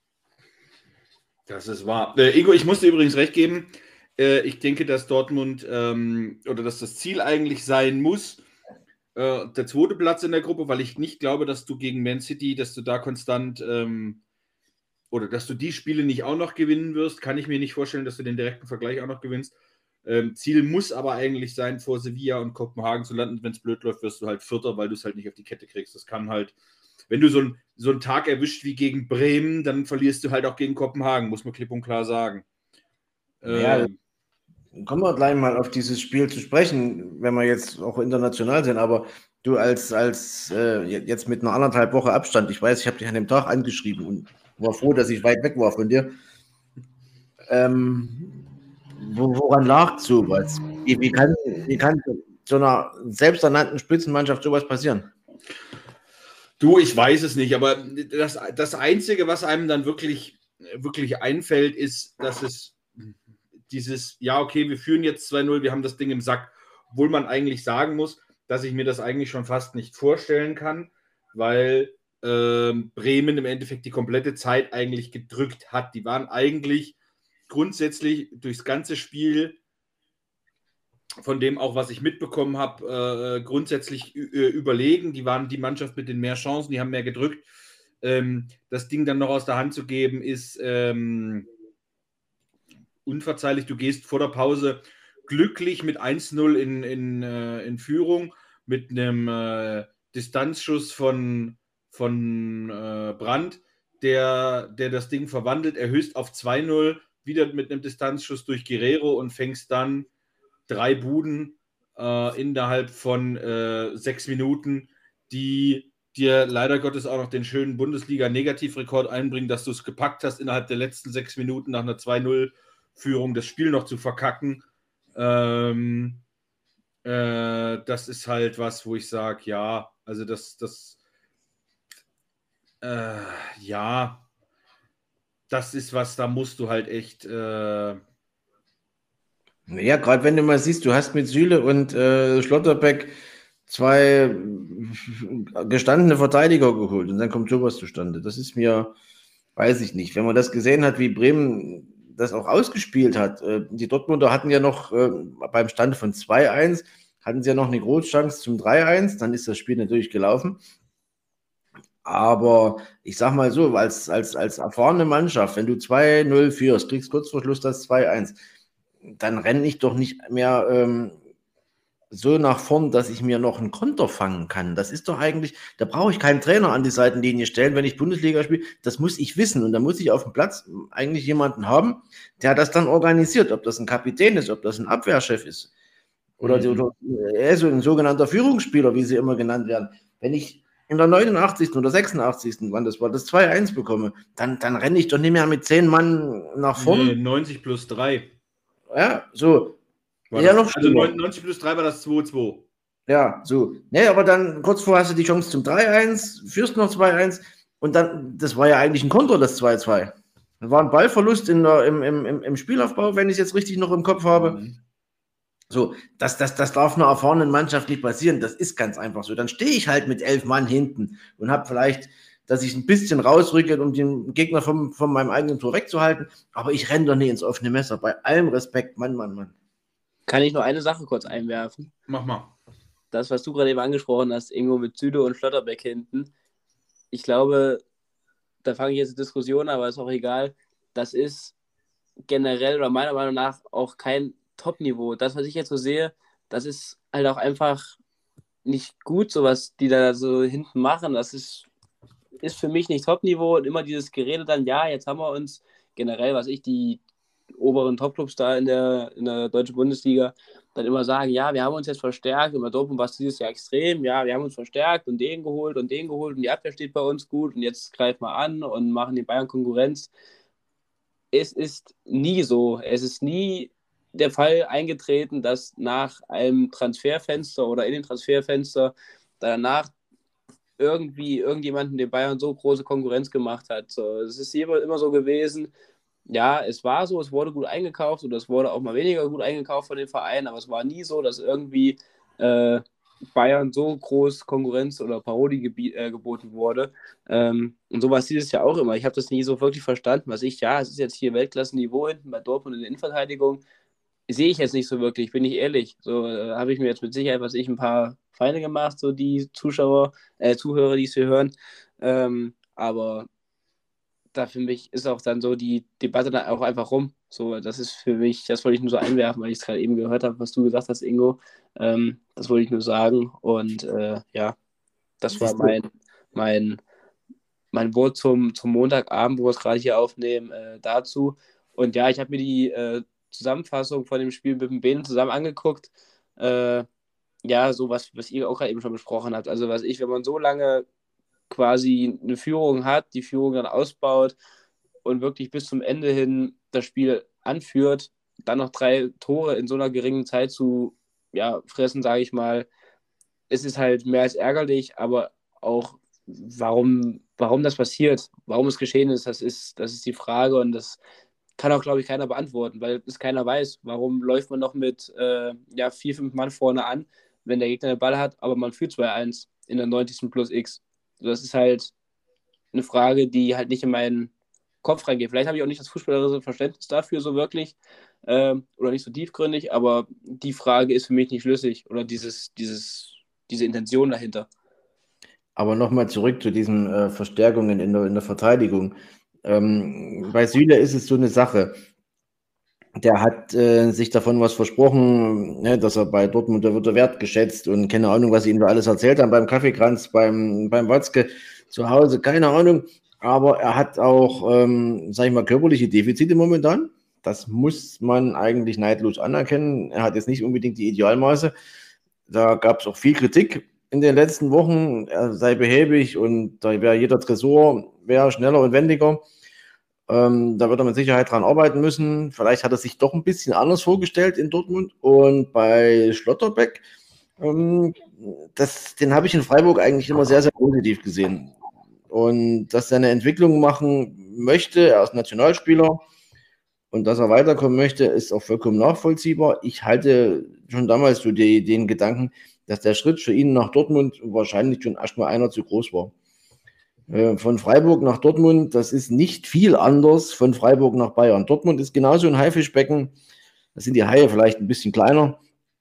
Das ist wahr. Äh, Ingo, ich muss dir übrigens recht geben. Äh, ich denke, dass Dortmund ähm, oder dass das Ziel eigentlich sein muss, äh, der zweite Platz in der Gruppe, weil ich nicht glaube, dass du gegen Man City, dass du da konstant ähm, oder dass du die Spiele nicht auch noch gewinnen wirst. Kann ich mir nicht vorstellen, dass du den direkten Vergleich auch noch gewinnst. Ähm, Ziel muss aber eigentlich sein, vor Sevilla und Kopenhagen zu landen. Wenn es blöd läuft, wirst du halt Vierter, weil du es halt nicht auf die Kette kriegst. Das kann halt, wenn du so, ein, so einen Tag erwischt wie gegen Bremen, dann verlierst du halt auch gegen Kopenhagen, muss man klipp und klar sagen. Ja, Ähm, kommen wir gleich mal auf dieses Spiel zu sprechen, wenn wir jetzt auch international sind, aber du als, als äh, jetzt mit einer anderthalb Woche Abstand, ich weiß, ich habe dich an dem Tag angeschrieben und war froh, dass ich weit weg war von dir. Ähm, wo, woran lag sowas? Wie, wie, kann, wie kann so einer selbsternannten Spitzenmannschaft sowas passieren? Du, ich weiß es nicht, aber das, das Einzige, was einem dann wirklich, wirklich einfällt, ist, dass es dieses, ja, okay, wir führen jetzt zwei null, wir haben das Ding im Sack, obwohl man eigentlich sagen muss, dass ich mir das eigentlich schon fast nicht vorstellen kann, weil äh, Bremen im Endeffekt die komplette Zeit eigentlich gedrückt hat. Die waren eigentlich grundsätzlich durchs ganze Spiel, von dem auch, was ich mitbekommen habe, äh, grundsätzlich äh, überlegen. Die waren die Mannschaft mit den mehr Chancen, die haben mehr gedrückt. Ähm, das Ding dann noch aus der Hand zu geben, ist ähm, unverzeihlich. Du gehst vor der Pause glücklich mit eins null in, in, äh, in Führung, mit einem äh, Distanzschuss von, von äh, Brandt, der, der das Ding verwandelt, erhöht auf zwei null, wieder mit einem Distanzschuss durch Guerrero und fängst dann drei Buden äh, innerhalb von äh, sechs Minuten, die dir leider Gottes auch noch den schönen Bundesliga-Negativrekord einbringen, dass du es gepackt hast, innerhalb der letzten sechs Minuten nach einer zwei null Führung das Spiel noch zu verkacken. Ähm, äh, das ist halt was, wo ich sage, ja, also das, das, äh, ja, das ist was, da musst du halt echt, äh, Ja, gerade wenn du mal siehst, du hast mit Süle und äh, Schlotterbeck zwei gestandene Verteidiger geholt und dann kommt sowas zustande. Das ist mir, weiß ich nicht. Wenn man das gesehen hat, wie Bremen das auch ausgespielt hat, äh, die Dortmunder hatten ja noch äh, beim Stand von zwei eins, hatten sie ja noch eine Großchance zum drei eins, dann ist das Spiel natürlich gelaufen. Aber ich sag mal so, als, als, als erfahrene Mannschaft, wenn du zwei null führst, kriegst kurz vor Schluss das zwei eins, dann renne ich doch nicht mehr ähm, so nach vorn, dass ich mir noch einen Konter fangen kann. Das ist doch eigentlich, da brauche ich keinen Trainer an die Seitenlinie stellen, wenn ich Bundesliga spiele. Das muss ich wissen. Und da muss ich auf dem Platz eigentlich jemanden haben, der das dann organisiert. Ob das ein Kapitän ist, ob das ein Abwehrchef ist. Oder, mhm. oder äh, so ein sogenannter Führungsspieler, wie sie immer genannt werden. Wenn ich in der neunundachtzigsten oder sechsundachtzigsten wann das war, das zwei eins bekomme, dann, dann renne ich doch nicht mehr mit zehn Mann nach vorn. Nee, neunzig plus drei. Ja, so. War ja, das, noch also neunzig plus drei war das zwei zwei. Ja, so. Nee, aber dann kurz vorher hast du die Chance zum drei eins, führst noch zwei eins und dann, das war ja eigentlich ein Konter, das zwei zwei. Das war ein Ballverlust in der, im, im, im Spielaufbau, wenn ich es jetzt richtig noch im Kopf habe. Mhm. So, das, das, das darf einer erfahrenen Mannschaft nicht passieren. Das ist ganz einfach so. Dann stehe ich halt mit elf Mann hinten und habe vielleicht, dass ich ein bisschen rausrücke, um den Gegner vom, von meinem eigenen Tor wegzuhalten. Aber ich renne doch nicht ins offene Messer. Bei allem Respekt, Mann, Mann, Mann. Kann ich nur eine Sache kurz einwerfen? Mach mal. Das, was du gerade eben angesprochen hast, Ingo, mit Süle und Schlotterbeck hinten. Ich glaube, da fange ich jetzt eine Diskussion, aber ist auch egal. Das ist generell oder meiner Meinung nach auch kein Top-Niveau. Das, was ich jetzt so sehe, das ist halt auch einfach nicht gut, sowas, die da so hinten machen. Das ist, ist für mich nicht Top-Niveau und immer dieses Gerede dann, ja, jetzt haben wir uns generell, was ich, die oberen Top-Clubs da in der, in der deutschen Bundesliga dann immer sagen, ja, wir haben uns jetzt verstärkt und bei Dortmund war es dieses Jahr extrem, ja, wir haben uns verstärkt und den geholt und den geholt und die Abwehr steht bei uns gut und jetzt greifen wir an und machen den Bayern Konkurrenz. Es ist nie so, es ist nie der Fall eingetreten, dass nach einem Transferfenster oder in dem Transferfenster danach irgendwie irgendjemanden den Bayern so große Konkurrenz gemacht hat. So, es ist immer, immer so gewesen, ja, es war so, es wurde gut eingekauft oder es wurde auch mal weniger gut eingekauft von den Vereinen, aber es war nie so, dass irgendwie äh, Bayern so groß Konkurrenz oder Parodie gebi- äh, geboten wurde. Ähm, und so war es dieses Jahr auch immer. Ich habe das nie so wirklich verstanden, was ich, ja, es ist jetzt hier Weltklassenniveau hinten bei Dortmund in der Innenverteidigung. Sehe ich jetzt nicht so wirklich, bin ich ehrlich. So äh, habe ich mir jetzt mit Sicherheit, was ich, ein paar Feinde gemacht, so die Zuschauer, äh, Zuhörer, die es hier hören. Ähm, aber da für mich ist auch dann so die Debatte dann auch einfach rum. So, das ist für mich, das wollte ich nur so einwerfen, weil ich es gerade eben gehört habe, was du gesagt hast, Ingo. Ähm, das wollte ich nur sagen. Und äh, ja, das war Siehst du? mein, mein, mein Wort zum, zum Montagabend, wo wir es gerade hier aufnehmen, äh, dazu. Und ja, ich habe mir die äh, Zusammenfassung von dem Spiel mit dem Benen zusammen angeguckt. Äh, ja, so was, was ihr auch gerade eben schon besprochen habt. Also was ich, wenn man so lange quasi eine Führung hat, die Führung dann ausbaut und wirklich bis zum Ende hin das Spiel anführt, dann noch drei Tore in so einer geringen Zeit zu ja, fressen, sage ich mal, es ist halt mehr als ärgerlich, aber auch warum, warum das passiert, warum es geschehen ist, das ist, das ist die Frage und das kann auch, glaube ich, keiner beantworten, weil es keiner weiß, warum läuft man noch mit äh, ja, vier, fünf Mann vorne an, wenn der Gegner den Ball hat, aber man führt zwei eins in der neunzigsten plus X. Das ist halt eine Frage, die halt nicht in meinen Kopf reingeht. Vielleicht habe ich auch nicht das fußballerische Verständnis dafür so wirklich ähm, oder nicht so tiefgründig, aber die Frage ist für mich nicht schlüssig oder dieses, dieses, diese Intention dahinter. Aber nochmal zurück zu diesen äh, Verstärkungen in der, in der Verteidigung. Ähm, bei Süle ist es so eine Sache. Der hat äh, sich davon was versprochen, ne, dass er bei Dortmund, da wird er wertgeschätzt und keine Ahnung, was sie ihm da alles erzählt haben beim Kaffeekranz, beim, beim Watzke zu Hause, keine Ahnung. Aber er hat auch, ähm, sag ich mal, körperliche Defizite momentan. Das muss man eigentlich neidlos anerkennen. Er hat jetzt nicht unbedingt die Idealmaße. Da gab es auch viel Kritik in den letzten Wochen. Er sei behäbig und da wäre jeder Tresor wäre schneller und wendiger. Ähm, da wird er mit Sicherheit dran arbeiten müssen. Vielleicht hat er sich doch ein bisschen anders vorgestellt in Dortmund. Und bei Schlotterbeck, ähm, das, den habe ich in Freiburg eigentlich immer sehr, sehr positiv gesehen. Und dass er eine Entwicklung machen möchte, er ist Nationalspieler und dass er weiterkommen möchte, ist auch vollkommen nachvollziehbar. Ich halte schon damals so die, den Gedanken, dass der Schritt für ihn nach Dortmund wahrscheinlich schon erstmal einer zu groß war. Von Freiburg nach Dortmund, das ist nicht viel anders von Freiburg nach Bayern. Dortmund ist genauso ein Haifischbecken. Da sind die Haie vielleicht ein bisschen kleiner,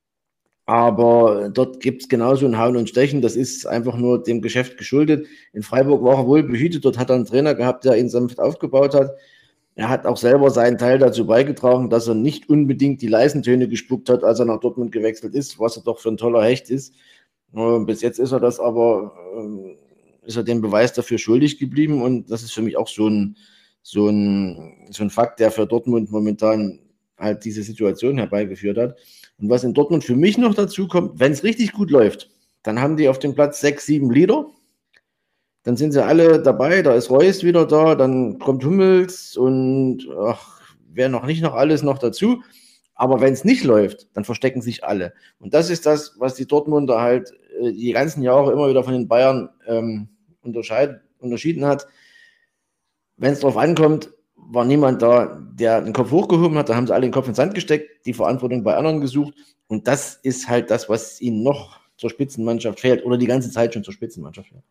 aber dort gibt es genauso ein Hauen und Stechen. Das ist einfach nur dem Geschäft geschuldet. In Freiburg war er wohl behütet. Dort hat er einen Trainer gehabt, der ihn sanft aufgebaut hat. Er hat auch selber seinen Teil dazu beigetragen, dass er nicht unbedingt die leisen Töne gespuckt hat, als er nach Dortmund gewechselt ist, was er doch für ein toller Hecht ist. Bis jetzt ist er das aber... ist er den Beweis dafür schuldig geblieben und das ist für mich auch so ein, so ein, so ein Fakt, der für Dortmund momentan halt diese Situation herbeigeführt hat. Und was in Dortmund für mich noch dazu kommt, wenn es richtig gut läuft, dann haben die auf dem Platz sechs, sieben Leader, dann sind sie alle dabei, da ist Reus wieder da, dann kommt Hummels und ach, wer noch nicht noch alles noch dazu. Aber wenn es nicht läuft, dann verstecken sich alle. Und das ist das, was die Dortmunder halt äh, die ganzen Jahre immer wieder von den Bayern ähm, unterschieden hat. Wenn es darauf ankommt, war niemand da, der den Kopf hochgehoben hat. Da haben sie alle den Kopf ins Sand gesteckt, die Verantwortung bei anderen gesucht. Und das ist halt das, was ihnen noch zur Spitzenmannschaft fehlt oder die ganze Zeit schon zur Spitzenmannschaft fehlt.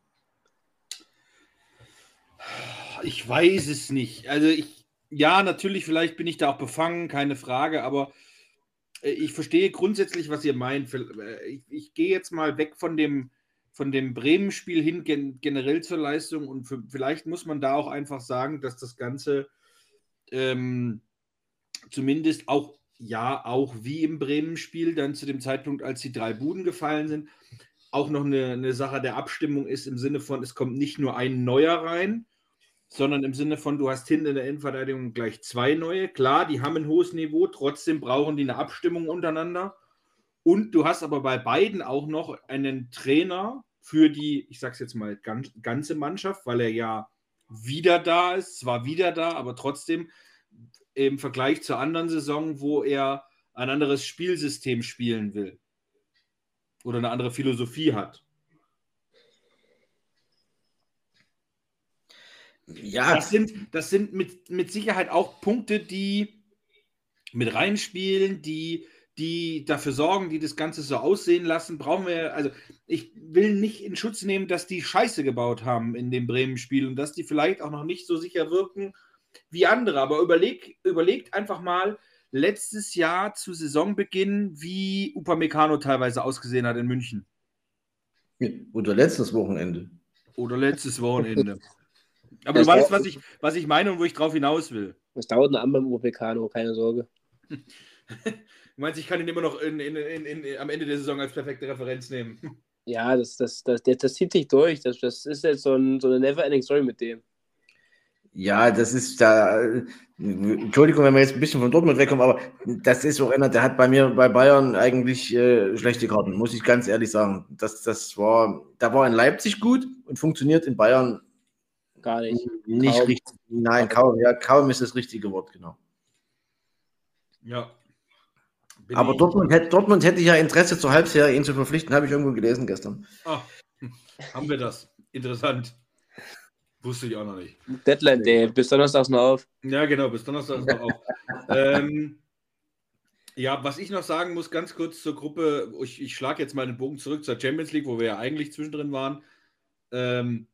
Ich weiß es nicht. Also ich, ja, natürlich, vielleicht bin ich da auch befangen, keine Frage, aber ich verstehe grundsätzlich, was ihr meint. Ich, ich gehe jetzt mal weg von dem, von dem Bremen-Spiel hin gen, generell zur Leistung und für, vielleicht muss man da auch einfach sagen, dass das Ganze ähm, zumindest auch, ja, auch wie im Bremen-Spiel, dann zu dem Zeitpunkt, als die drei Buden gefallen sind, auch noch eine, eine Sache der Abstimmung ist im Sinne von, es kommt nicht nur ein neuer rein, sondern im Sinne von, du hast hinten in der Innenverteidigung gleich zwei neue. Klar, die haben ein hohes Niveau, trotzdem brauchen die eine Abstimmung untereinander. Und du hast aber bei beiden auch noch einen Trainer für die, ich sag's jetzt mal, ganze Mannschaft, weil er ja wieder da ist, zwar wieder da, aber trotzdem im Vergleich zur anderen Saison, wo er ein anderes Spielsystem spielen will oder eine andere Philosophie hat. Ja. Das sind, das sind mit, mit Sicherheit auch Punkte, die mit reinspielen, die, die dafür sorgen, die das Ganze so aussehen lassen. Brauchen wir, also ich will nicht in Schutz nehmen, dass die Scheiße gebaut haben in dem Bremen-Spiel und dass die vielleicht auch noch nicht so sicher wirken wie andere. Aber überleg, überlegt einfach mal letztes Jahr zu Saisonbeginn, wie Upamecano teilweise ausgesehen hat in München. Oder letztes Wochenende. Oder letztes Wochenende. Aber Das du weißt, dauert, was ich, was ich meine und wo ich drauf hinaus will. das dauert eine Ampel im Upecano, keine Sorge. Du meinst, ich kann ihn immer noch in, in, in, in, am Ende der Saison als perfekte Referenz nehmen. Ja, das, das, das, das, das zieht sich durch. Das, das ist jetzt so, ein, so eine never-ending Story mit dem. Ja, das ist da, äh, Entschuldigung, wenn wir jetzt ein bisschen von Dortmund wegkommen, aber das ist so einer, der hat bei mir bei Bayern eigentlich äh, schlechte Karten, muss ich ganz ehrlich sagen. Das, das war, da war in Leipzig gut und funktioniert in Bayern Gar nicht. nicht Kaum. richtig. Nein, kaum, ja, kaum ist das richtige Wort, genau. Ja. Bin Aber ich- Dortmund hätte, Dortmund hätte ja Interesse zur Halbserie, ihn zu verpflichten, habe ich irgendwo gelesen gestern. Ah, haben wir das. Interessant. Wusste ich auch noch nicht. Deadline Day, bis Donnerstags noch auf. Ja, genau, bis Donnerstag ist noch auf. ähm, ja, was ich noch sagen muss, ganz kurz zur Gruppe, ich, ich schlage jetzt mal den Bogen zurück zur Champions League, wo wir ja eigentlich zwischendrin waren. Ähm,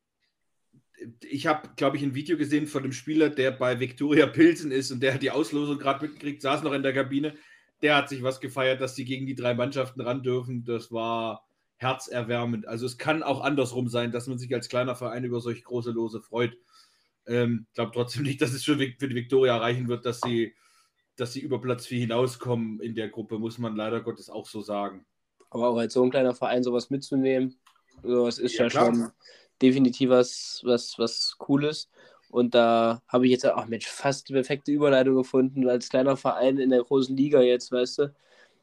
ich habe, glaube ich, ein Video gesehen von dem Spieler, der bei Viktoria Pilsen ist und der hat die Auslosung gerade mitgekriegt, saß noch in der Kabine. Der hat sich was gefeiert, dass sie gegen die drei Mannschaften ran dürfen. Das war herzerwärmend. Also es kann auch andersrum sein, dass man sich als kleiner Verein über solch große Lose freut. Ich ähm, glaube trotzdem nicht, dass es für, für die Viktoria reichen wird, dass sie, dass sie über Platz vier hinauskommen in der Gruppe, muss man leider Gottes auch so sagen. Aber auch als so ein kleiner Verein sowas mitzunehmen, sowas ist Ja, ja, klar. schon definitiv was, was, was Cooles. Und da habe ich jetzt, ach Mensch, fast die perfekte Überleitung gefunden, als kleiner Verein in der großen Liga jetzt, weißt du,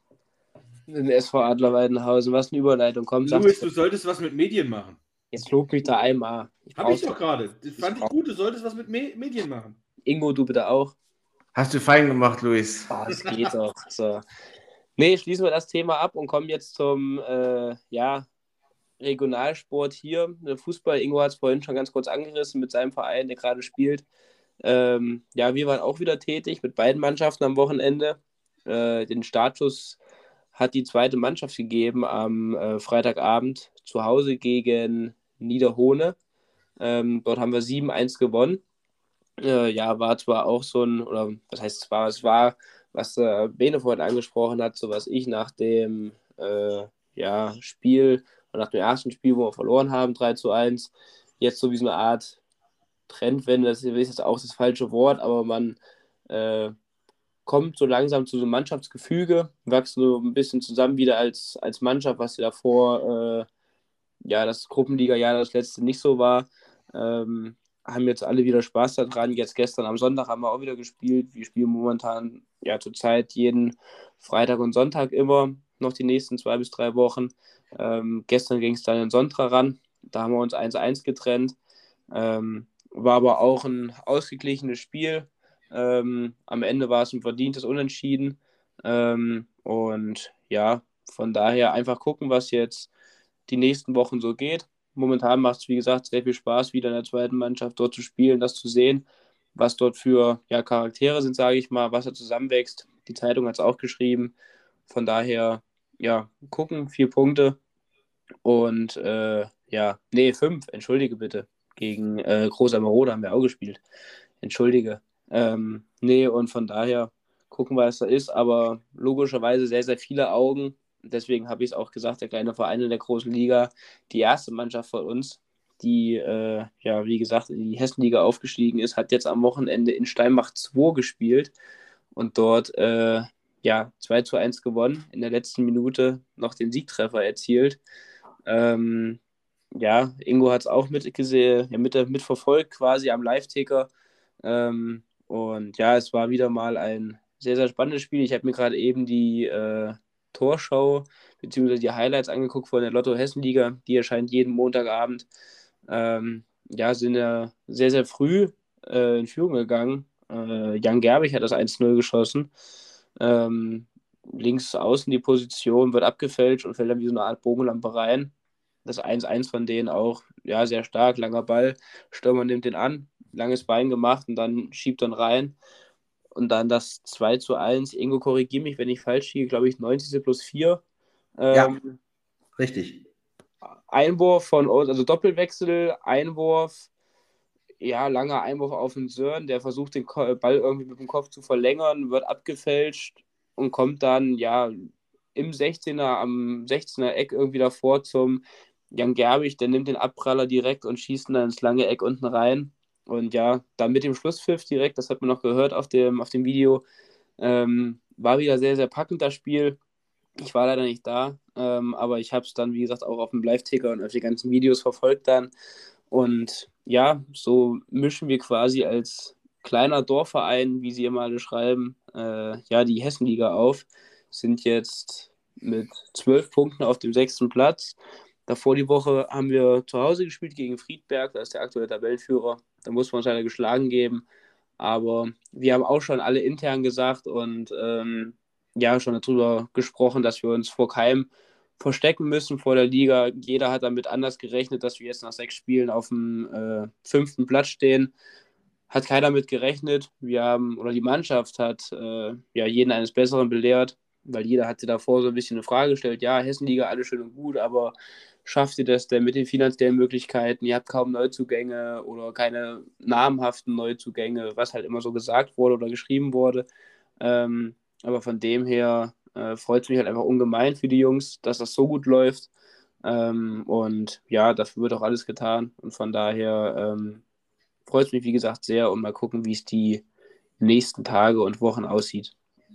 in S V Adler Weidenhausen, was eine Überleitung kommt. Sag, Louis, du solltest was mit Medien machen. jetzt lob mich da einmal. Ich Habe ich brauch's- doch gerade. Das fand ich brauch- gut, du solltest was mit Me Medien machen. Ingo, du bitte auch. Hast du fein gemacht, Luis. Ah, es geht doch. So. Nee, schließen wir das Thema ab und kommen jetzt zum äh, ja, Regionalsport hier. Der Fußball, Ingo hat es vorhin schon ganz kurz angerissen mit seinem Verein, der gerade spielt. Ähm, ja, wir waren auch wieder tätig mit beiden Mannschaften am Wochenende. Äh, den Startschuss hat die zweite Mannschaft gegeben am äh, Freitagabend zu Hause gegen Niederhohne. Ähm, dort haben wir sieben eins gewonnen. Äh, ja, war zwar auch so ein, oder was heißt zwar, es war, was äh, Bene vorhin angesprochen hat, so was ich nach dem äh, ja, Spiel, nach dem ersten Spiel, wo wir verloren haben, drei zu eins, jetzt so wie so eine Art Trendwende, das ist jetzt auch das falsche Wort, aber man äh, kommt so langsam zu so einem Mannschaftsgefüge, wächst so ein bisschen zusammen wieder als, als Mannschaft, was ja davor, äh, ja, das Gruppenliga-Jahr das letzte nicht so war. Ähm, haben jetzt alle wieder Spaß daran. Jetzt gestern am Sonntag haben wir auch wieder gespielt. Wir spielen momentan ja zurzeit jeden Freitag und Sonntag immer, noch die nächsten zwei bis drei Wochen. Ähm, gestern ging es dann in Sontra ran. Da haben wir uns eins eins getrennt. Ähm, war aber auch ein ausgeglichenes Spiel. Ähm, am Ende war es ein verdientes Unentschieden. Ähm, und ja, von daher einfach gucken, was jetzt die nächsten Wochen so geht. Momentan macht es, wie gesagt, sehr viel Spaß, wieder in der zweiten Mannschaft dort zu spielen, das zu sehen, was dort für ja, Charaktere sind, sage ich mal, was da zusammenwächst. Die Zeitung hat es auch geschrieben. Von daher, ja, gucken, vier Punkte. Und äh, ja, nee, fünf, entschuldige bitte. Gegen äh, Groß Amarode haben wir auch gespielt. Entschuldige. Ähm, nee, und von daher gucken, was da ist, aber logischerweise sehr, sehr viele Augen. Deswegen habe ich es auch gesagt, der kleine Verein in der großen Liga, die erste Mannschaft von uns, die, äh, ja, wie gesagt, in die Hessenliga aufgestiegen ist, hat jetzt am Wochenende in Steinbach zwei gespielt und dort, äh, ja, zwei zu eins gewonnen, in der letzten Minute noch den Siegtreffer erzielt. Ähm, ja, Ingo hat es auch mitgesehen, ja, mit, mitverfolgt quasi am Live-Ticker. Ähm, und ja, es war wieder mal ein sehr, sehr spannendes Spiel. Ich habe mir gerade eben die äh, Torschau bzw. die Highlights angeguckt von der Lotto-Hessenliga. Die erscheint jeden Montagabend. Ähm, ja, sind ja sehr, sehr früh äh, in Führung gegangen. Äh, Jan Gerbig hat das eins zu null geschossen. Ähm, links außen die Position wird abgefälscht und fällt dann wie so eine Art Bogenlampe rein. Das eins eins von denen auch, ja, sehr stark, langer Ball. Stürmer nimmt den an, langes Bein gemacht und dann schiebt dann rein. Und dann das zwei zu eins. Ingo, korrigiere mich, wenn ich falsch liege, glaube ich, neunzig plus vier. Ähm, Ja. Richtig. Einwurf von uns, also Doppelwechsel, Einwurf, ja, langer Einwurf auf den Sören, der versucht, den Ball irgendwie mit dem Kopf zu verlängern, wird abgefälscht und kommt dann, ja, im sechzehner, am sechzehner Eck irgendwie davor zum Jan Gerbig, der nimmt den Abpraller direkt und schießt ihn dann ins lange Eck unten rein. Und ja, dann mit dem Schlusspfiff direkt, das hat man noch gehört auf dem, auf dem Video, ähm, war wieder sehr, sehr packend das Spiel. Ich war leider nicht da, ähm, aber ich habe es dann, wie gesagt, auch auf dem Live-Ticker und auf die ganzen Videos verfolgt dann. Und ja, so mischen wir quasi als kleiner Dorfverein, wie sie immer alle schreiben, äh, ja, die Hessenliga auf. Sind jetzt mit zwölf Punkten auf dem sechsten Platz. Davor die Woche haben wir zu Hause gespielt gegen Friedberg, da ist der aktuelle Tabellenführer. Da muss man uns leider geschlagen geben. Aber wir haben auch schon alle intern gesagt und ähm, ja, schon darüber gesprochen, dass wir uns vor keinem verstecken müssen vor der Liga. Jeder hat damit anders gerechnet, dass wir jetzt nach sechs Spielen auf dem äh, fünften Platz stehen. Hat keiner mit gerechnet. Wir haben, oder die Mannschaft hat äh, ja jeden eines Besseren belehrt, weil jeder hatte davor so ein bisschen eine Frage gestellt, ja, Hessenliga, alles schön und gut, aber schafft ihr das denn mit den finanziellen Möglichkeiten? Ihr habt kaum Neuzugänge oder keine namhaften Neuzugänge, was halt immer so gesagt wurde oder geschrieben wurde. Ähm, aber von dem her äh, freut es mich halt einfach ungemein für die Jungs, dass das so gut läuft. Ähm, und ja, dafür wird auch alles getan. Und von daher ähm, freut es mich, wie gesagt, sehr. Und mal gucken, wie es die nächsten Tage und Wochen aussieht.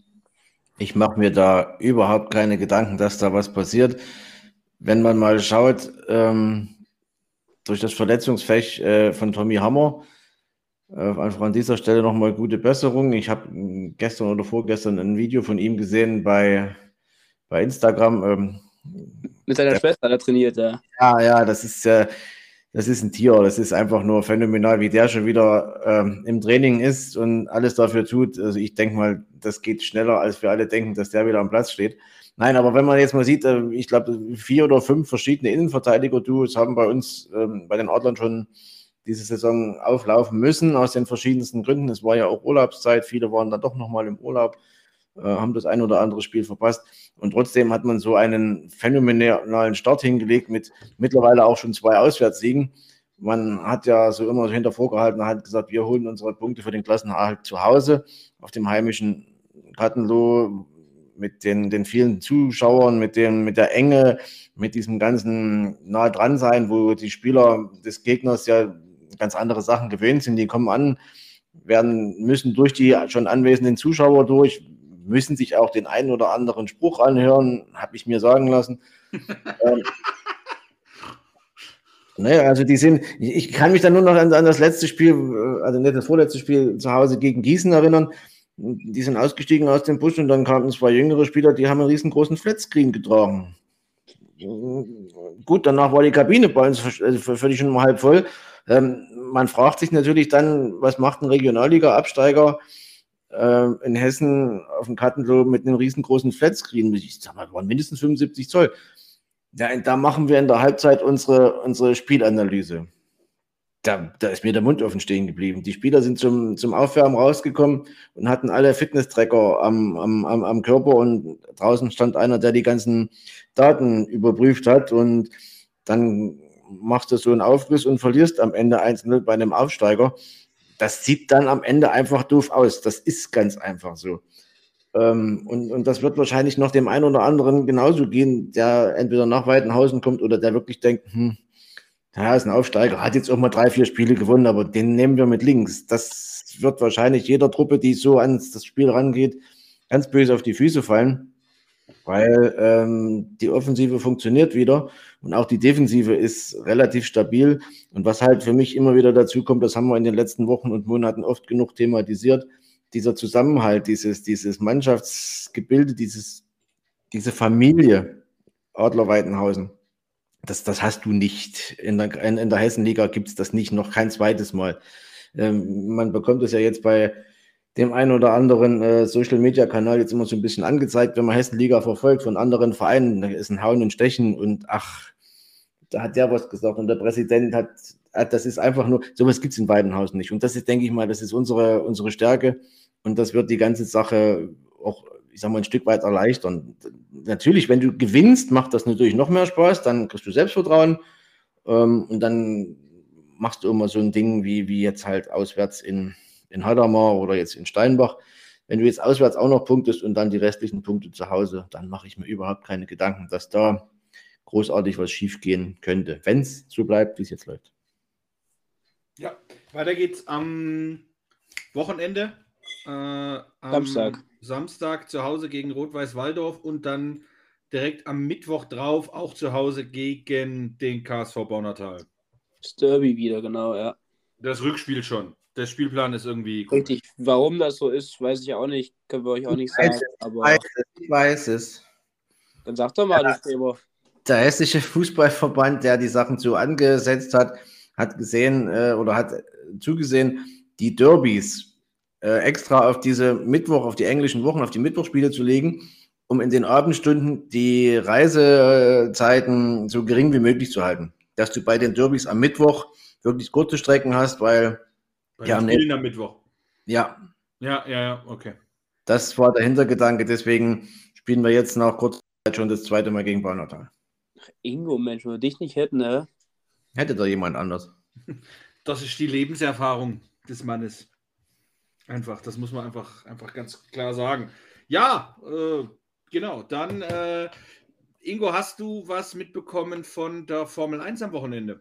Ich mache mir da überhaupt keine Gedanken, dass da was passiert. Wenn man mal schaut, ähm, durch das Verletzungsfech äh, von Tommy Hammer, äh, einfach an dieser Stelle nochmal gute Besserung. Ich habe gestern oder vorgestern ein Video von ihm gesehen bei, bei Instagram. Ähm, Mit seiner der, Schwester, der trainiert, ja. Ja, ja, das ist, äh, das ist ein Tier. Das ist einfach nur phänomenal, wie der schon wieder ähm, im Training ist und alles dafür tut. Also ich denke mal, das geht schneller, als wir alle denken, dass der wieder am Platz steht. Nein, aber wenn man jetzt mal sieht, äh, ich glaube, vier oder fünf verschiedene Innenverteidiger-Duos haben bei uns ähm, bei den Adlern schon diese Saison auflaufen müssen, aus den verschiedensten Gründen. Es war ja auch Urlaubszeit, viele waren dann doch nochmal im Urlaub, äh, haben das ein oder andere Spiel verpasst. Und trotzdem hat man so einen phänomenalen Start hingelegt mit mittlerweile auch schon zwei Auswärtssiegen. Man hat ja so immer so hinter vorgehalten, hat gesagt, wir holen unsere Punkte für den Klassenerhalt zu Hause auf dem heimischen Kattenloh mit den, den vielen Zuschauern, mit, den, mit der Enge, mit diesem ganzen nah dran sein, wo die Spieler des Gegners ja ganz andere Sachen gewöhnt sind. Die kommen an, werden, müssen durch die schon anwesenden Zuschauer durch, müssen sich auch den einen oder anderen Spruch anhören, habe ich mir sagen lassen. ähm, ne, also die sind, ich, ich kann mich dann nur noch an, an das letzte Spiel, also nicht das vorletzte Spiel zu Hause gegen Gießen erinnern. Die sind ausgestiegen aus dem Bus und dann kamen zwei jüngere Spieler, die haben einen riesengroßen Flatscreen getragen. Gut, danach war die Kabine bei uns völlig schon mal halb voll. Ähm, man fragt sich natürlich dann, was macht ein Regionalliga-Absteiger äh, in Hessen auf dem Kattenloh mit einem riesengroßen Flatscreen? Ich sag mal, waren mindestens fünfundsiebzig Zoll. Da, da machen wir in der Halbzeit unsere, unsere Spielanalyse. Da, da ist mir der Mund offen stehen geblieben. Die Spieler sind zum, zum Aufwärmen rausgekommen und hatten alle Fitness-Tracker am, am, am, am Körper und draußen stand einer, der die ganzen Daten überprüft hat und dann machst du so einen Aufriss und verlierst am Ende eins null bei einem Aufsteiger. Das sieht dann am Ende einfach doof aus. Das ist ganz einfach so. Ähm, und, und das wird wahrscheinlich noch dem einen oder anderen genauso gehen, der entweder nach Weidenhausen kommt oder der wirklich denkt, hm, ja, ist ein Aufsteiger, hat jetzt auch mal drei, vier Spiele gewonnen, aber den nehmen wir mit links. Das wird wahrscheinlich jeder Truppe, die so ans das Spiel rangeht, ganz böse auf die Füße fallen, weil ähm, die Offensive funktioniert wieder und auch die Defensive ist relativ stabil. Und was halt für mich immer wieder dazu kommt, das haben wir in den letzten Wochen und Monaten oft genug thematisiert, dieser Zusammenhalt, dieses, dieses Mannschaftsgebilde, dieses, diese Familie Adler Weidenhausen. Das, das hast du nicht. In der, in, in der Hessenliga gibt es das nicht, noch kein zweites Mal. Ähm, man bekommt es ja jetzt bei dem einen oder anderen äh, Social-Media-Kanal jetzt immer so ein bisschen angezeigt, wenn man Hessenliga verfolgt von anderen Vereinen, da ist ein Hauen und Stechen und ach, da hat der was gesagt und der Präsident hat, hat das ist einfach nur, sowas gibt es in Weidenhausen nicht. Und das ist, denke ich mal, das ist unsere, unsere Stärke und das wird die ganze Sache auch, ich sag mal, ein Stück weit erleichtern. Natürlich, wenn du gewinnst, macht das natürlich noch mehr Spaß, dann kriegst du Selbstvertrauen ähm, und dann machst du immer so ein Ding wie, wie jetzt halt auswärts in, in Hadamar oder jetzt in Steinbach. Wenn du jetzt auswärts auch noch punktest und dann die restlichen Punkte zu Hause, dann mache ich mir überhaupt keine Gedanken, dass da großartig was schief gehen könnte, wenn es so bleibt, wie es jetzt läuft. Ja, Weiter geht's am Wochenende. Äh, am Samstag. Samstag zu Hause gegen Rot-Weiß Waldorf und dann direkt am Mittwoch drauf auch zu Hause gegen den K S V Baunatal. Das Derby wieder, genau, ja. Das Rückspiel schon. Der Spielplan ist irgendwie komisch. Richtig. Warum das so ist, weiß ich auch nicht. Können wir euch auch nicht Ich weiß sagen. es, Aber Ich weiß es. Ich weiß es. dann sag doch mal, du Streber. Der Hessische Fußballverband, der die Sachen so angesetzt hat, hat gesehen äh, oder hat zugesehen, die Derbys äh, extra auf diese Mittwoch, auf die englischen Wochen, auf die Mittwochspiele zu legen, um in den Abendstunden die Reisezeiten so gering wie möglich zu halten. Dass du bei den Derbys am Mittwoch wirklich kurze Strecken hast, weil Bei ja, den nee. Spielen am Mittwoch. ja, Ja, ja, ja, okay. das war der Hintergedanke. Deswegen spielen wir jetzt nach kurzer Zeit schon das zweite Mal gegen Baunatal. Ingo, Mensch, wenn wir dich nicht hätten, ne? Hätte da jemand anders. Das ist die Lebenserfahrung des Mannes. Einfach, das muss man einfach, einfach ganz klar sagen. Ja, äh, genau. Dann, äh, Ingo, hast du was mitbekommen von der Formel eins am Wochenende?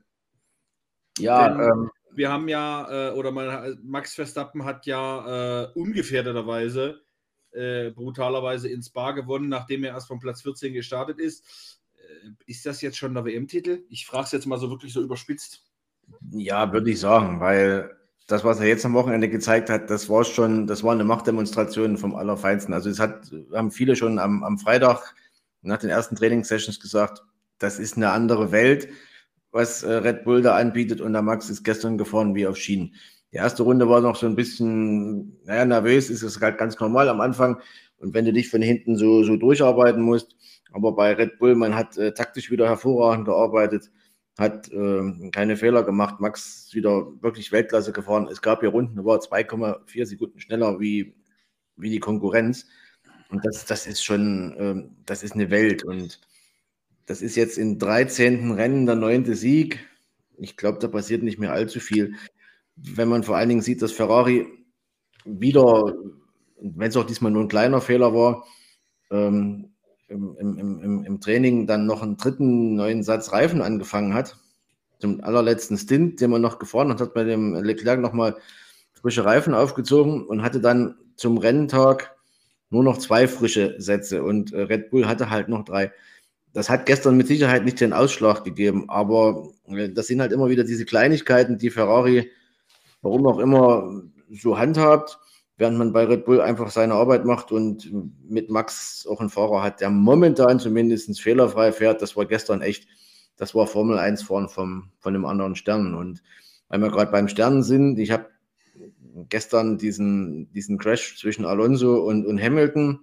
Ja, Denn ähm, wir haben ja, äh, oder man, Max Verstappen hat ja äh, ungefährdeterweise, äh, brutalerweise ins Spa gewonnen, nachdem er erst von Platz vierzehn gestartet ist. Äh, ist das jetzt schon der W M-Titel? Ich frage es jetzt mal so wirklich so überspitzt. ja, würde ich sagen, weil das, was er jetzt am Wochenende gezeigt hat, das war schon, das war eine Machtdemonstration vom Allerfeinsten. Also es hat, haben viele schon am, am Freitag nach den ersten Trainingssessions gesagt, das ist eine andere Welt, was äh, Red Bull da anbietet, und der Max ist gestern gefahren wie auf Schienen. Die erste Runde war noch so ein bisschen, naja, nervös, ist es halt ganz normal am Anfang, und wenn du dich von hinten so, so durcharbeiten musst, aber bei Red Bull, man hat äh, taktisch wieder hervorragend gearbeitet, hat äh, keine Fehler gemacht. Max ist wieder wirklich Weltklasse gefahren. Es gab hier Runden, da war zwei Komma vier Sekunden schneller wie, wie die Konkurrenz. Und das, das ist schon, äh, das ist eine Welt. Und das ist jetzt im dreizehnten Rennen der neunte Sieg. Ich glaube, da passiert nicht mehr allzu viel. Wenn man vor allen Dingen sieht, dass Ferrari wieder, wenn es auch diesmal nur ein kleiner Fehler war, ähm, im, im, im, im Training dann noch einen dritten neuen Satz Reifen angefangen hat. Zum allerletzten Stint, den man noch gefahren hat, hat bei dem Leclerc nochmal frische Reifen aufgezogen und hatte dann zum Renntag nur noch zwei frische Sätze, und äh, Red Bull hatte halt noch drei. Das hat gestern mit Sicherheit nicht den Ausschlag gegeben, aber äh, das sind halt immer wieder diese Kleinigkeiten, die Ferrari, warum auch immer, so handhabt, während man bei Red Bull einfach seine Arbeit macht und mit Max auch einen Fahrer hat, der momentan zumindest fehlerfrei fährt. Das war gestern echt, das war Formel eins fahren vom, von einem anderen Stern. Und weil wir gerade beim Sternen sind, ich habe gestern diesen, diesen Crash zwischen Alonso und, und Hamilton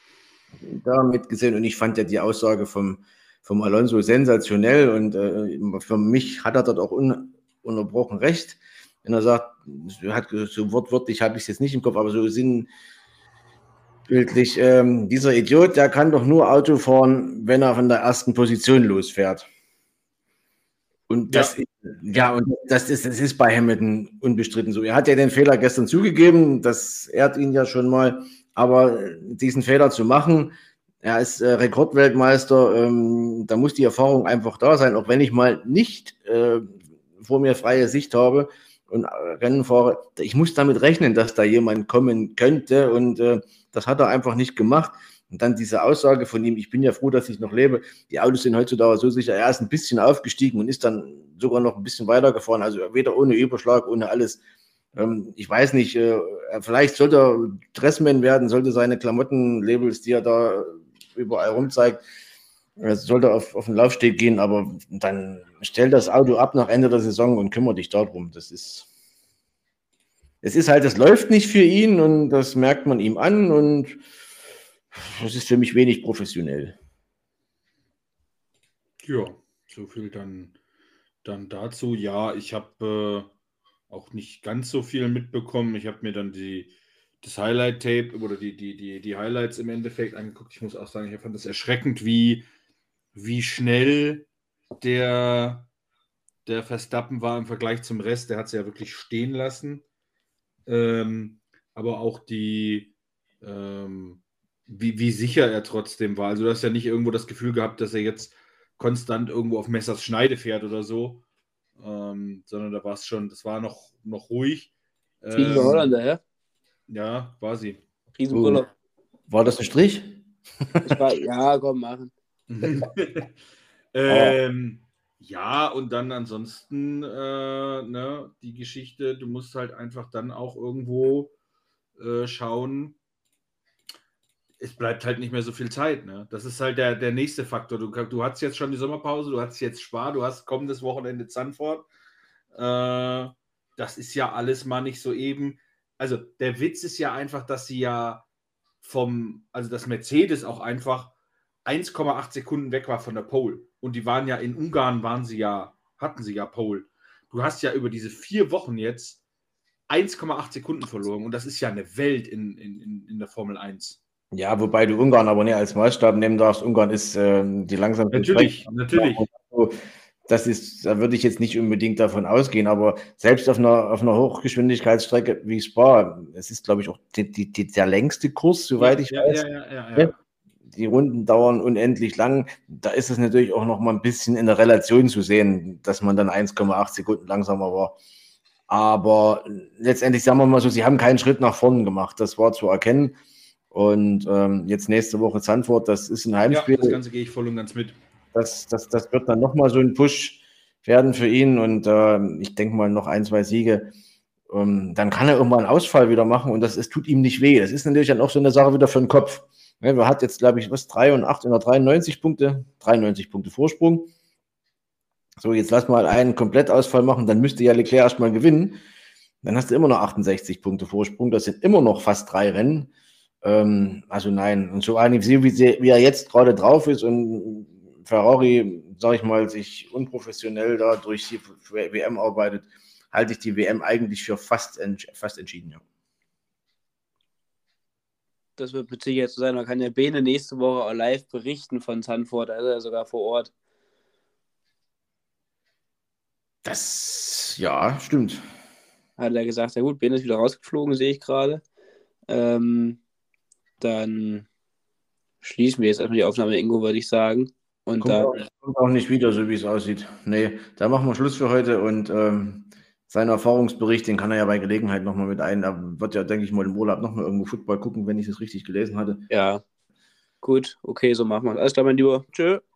da mitgesehen, und ich fand ja die Aussage vom, vom Alonso sensationell, und äh, für mich hat er dort auch un, ununterbrochen recht, wenn er sagt, hat so wortwörtlich, habe ich es jetzt nicht im Kopf, aber so sinnbildlich, ähm, dieser Idiot, der kann doch nur Auto fahren, wenn er von der ersten Position losfährt. Und das, ja, ja und das ist, das ist bei Hamilton unbestritten so. Er hat ja den Fehler gestern zugegeben, das ehrt ihn ja schon mal, aber diesen Fehler zu machen, er ist äh, Rekordweltmeister, ähm, da muss die Erfahrung einfach da sein, auch wenn ich mal nicht äh, vor mir freie Sicht habe und Rennen fahre, ich muss damit rechnen, dass da jemand kommen könnte, und äh, das hat er einfach nicht gemacht. Und dann diese Aussage von ihm, ich bin ja froh, dass ich noch lebe, die Autos sind heutzutage so sicher, er ist ein bisschen aufgestiegen und ist dann sogar noch ein bisschen weitergefahren, also weder ohne Überschlag, ohne alles. Ähm, ich weiß nicht, äh, vielleicht sollte er Dressman werden, sollte seine Klamotten-Labels, die er da überall rumzeigt, er sollte auf, auf den Laufsteg gehen, aber dann stell das Auto ab nach Ende der Saison und kümmere dich darum. Das ist, es ist halt, das läuft nicht für ihn, und das merkt man ihm an, und das ist für mich wenig professionell. Ja, so viel dann, dann dazu. Ja, ich habe äh, auch nicht ganz so viel mitbekommen. Ich habe mir dann die, das Highlight-Tape oder die, die, die, die Highlights im Endeffekt angeguckt. Ich muss auch sagen, ich fand das erschreckend, wie, wie schnell der, der Verstappen war im Vergleich zum Rest. Der hat es ja wirklich stehen lassen. Ähm, aber auch die, ähm, wie, wie sicher er trotzdem war. Also du hast ja nicht irgendwo das Gefühl gehabt, dass er jetzt konstant irgendwo auf Messers Schneide fährt oder so. ähm, sondern da war es schon, das war noch, noch ruhig. Fliegen ähm, Holländer, ja? Ja, quasi. Riesenbrille. Oh, war das ein Strich? Ich war, ja, komm, machen. ähm, ja, und dann ansonsten äh, ne, die Geschichte, du musst halt einfach dann auch irgendwo äh, schauen, es bleibt halt nicht mehr so viel Zeit. Ne? Das ist halt der, der nächste Faktor. Du, du hast jetzt schon die Sommerpause, du hast jetzt Spar, du hast kommendes Wochenende Zandvoort. Äh, das ist ja alles mal nicht so eben. Also der Witz ist ja einfach, dass sie ja vom, also dass Mercedes auch einfach eins Komma acht Sekunden weg war von der Pole. Und die waren ja in Ungarn, waren sie ja, hatten sie ja Pole. Du hast ja über diese vier Wochen jetzt eins Komma acht Sekunden verloren. Und das ist ja eine Welt in, in, in der Formel eins. Ja, wobei du Ungarn aber nicht als Maßstab nehmen darfst. Ungarn ist äh, die langsamste Natürlich, Strecke. natürlich. Das ist, da würde ich jetzt nicht unbedingt davon ausgehen, aber selbst auf einer, auf einer Hochgeschwindigkeitsstrecke wie Spa, es ist, glaube ich, auch die, die, die, der längste Kurs, soweit ja, ich ja, weiß. Ja, ja, ja, ja. Die Runden dauern unendlich lang. Da ist es natürlich auch noch mal ein bisschen in der Relation zu sehen, dass man dann eins Komma acht Sekunden langsamer war. Aber letztendlich, sagen wir mal so, sie haben keinen Schritt nach vorne gemacht. Das war zu erkennen. Und ähm, jetzt nächste Woche Zandvoort, das ist ein Heimspiel. Ja, das Ganze gehe ich voll und ganz mit. Das, das, das wird dann nochmal so ein Push werden für ihn. Und äh, ich denke mal noch ein, zwei Siege. Ähm, dann kann er irgendwann einen Ausfall wieder machen und das, es tut ihm nicht weh. Das ist natürlich dann auch so eine Sache wieder für den Kopf. Ja, er hat jetzt, glaube ich, was, drei und acht oder dreiundneunzig Punkte, dreiundneunzig Punkte Vorsprung. So, jetzt lass mal einen Komplettausfall machen, dann müsste ja Leclerc erstmal gewinnen. Dann hast du immer noch achtundsechzig Punkte Vorsprung. Das sind immer noch fast drei Rennen. Ähm, also nein. Und so einig, wie, wie er jetzt gerade drauf ist und Ferrari, sag ich mal, sich unprofessionell da durch die W M arbeitet, halte ich die W M eigentlich für fast, fast entschieden. Ja. Das wird mit Sicherheit so sein. Da kann ja Bene nächste Woche auch live berichten von Zandvoort. Da ist er sogar vor Ort. Das, ja, stimmt. Hat er gesagt, ja gut, Bene ist wieder rausgeflogen, sehe ich gerade. Ähm, dann schließen wir jetzt erstmal die Aufnahme, Ingo, würde ich sagen. Und kommt, dann, auch, kommt auch nicht wieder, so wie es aussieht. Nee, da machen wir Schluss für heute und ähm, seinen Erfahrungsbericht, den kann er ja bei Gelegenheit nochmal mit ein. Da wird ja, denke ich mal, im Urlaub nochmal irgendwo Football gucken, wenn ich das richtig gelesen hatte. Ja, gut, okay, so machen wir es. Alles klar, mein Lieber. Tschö.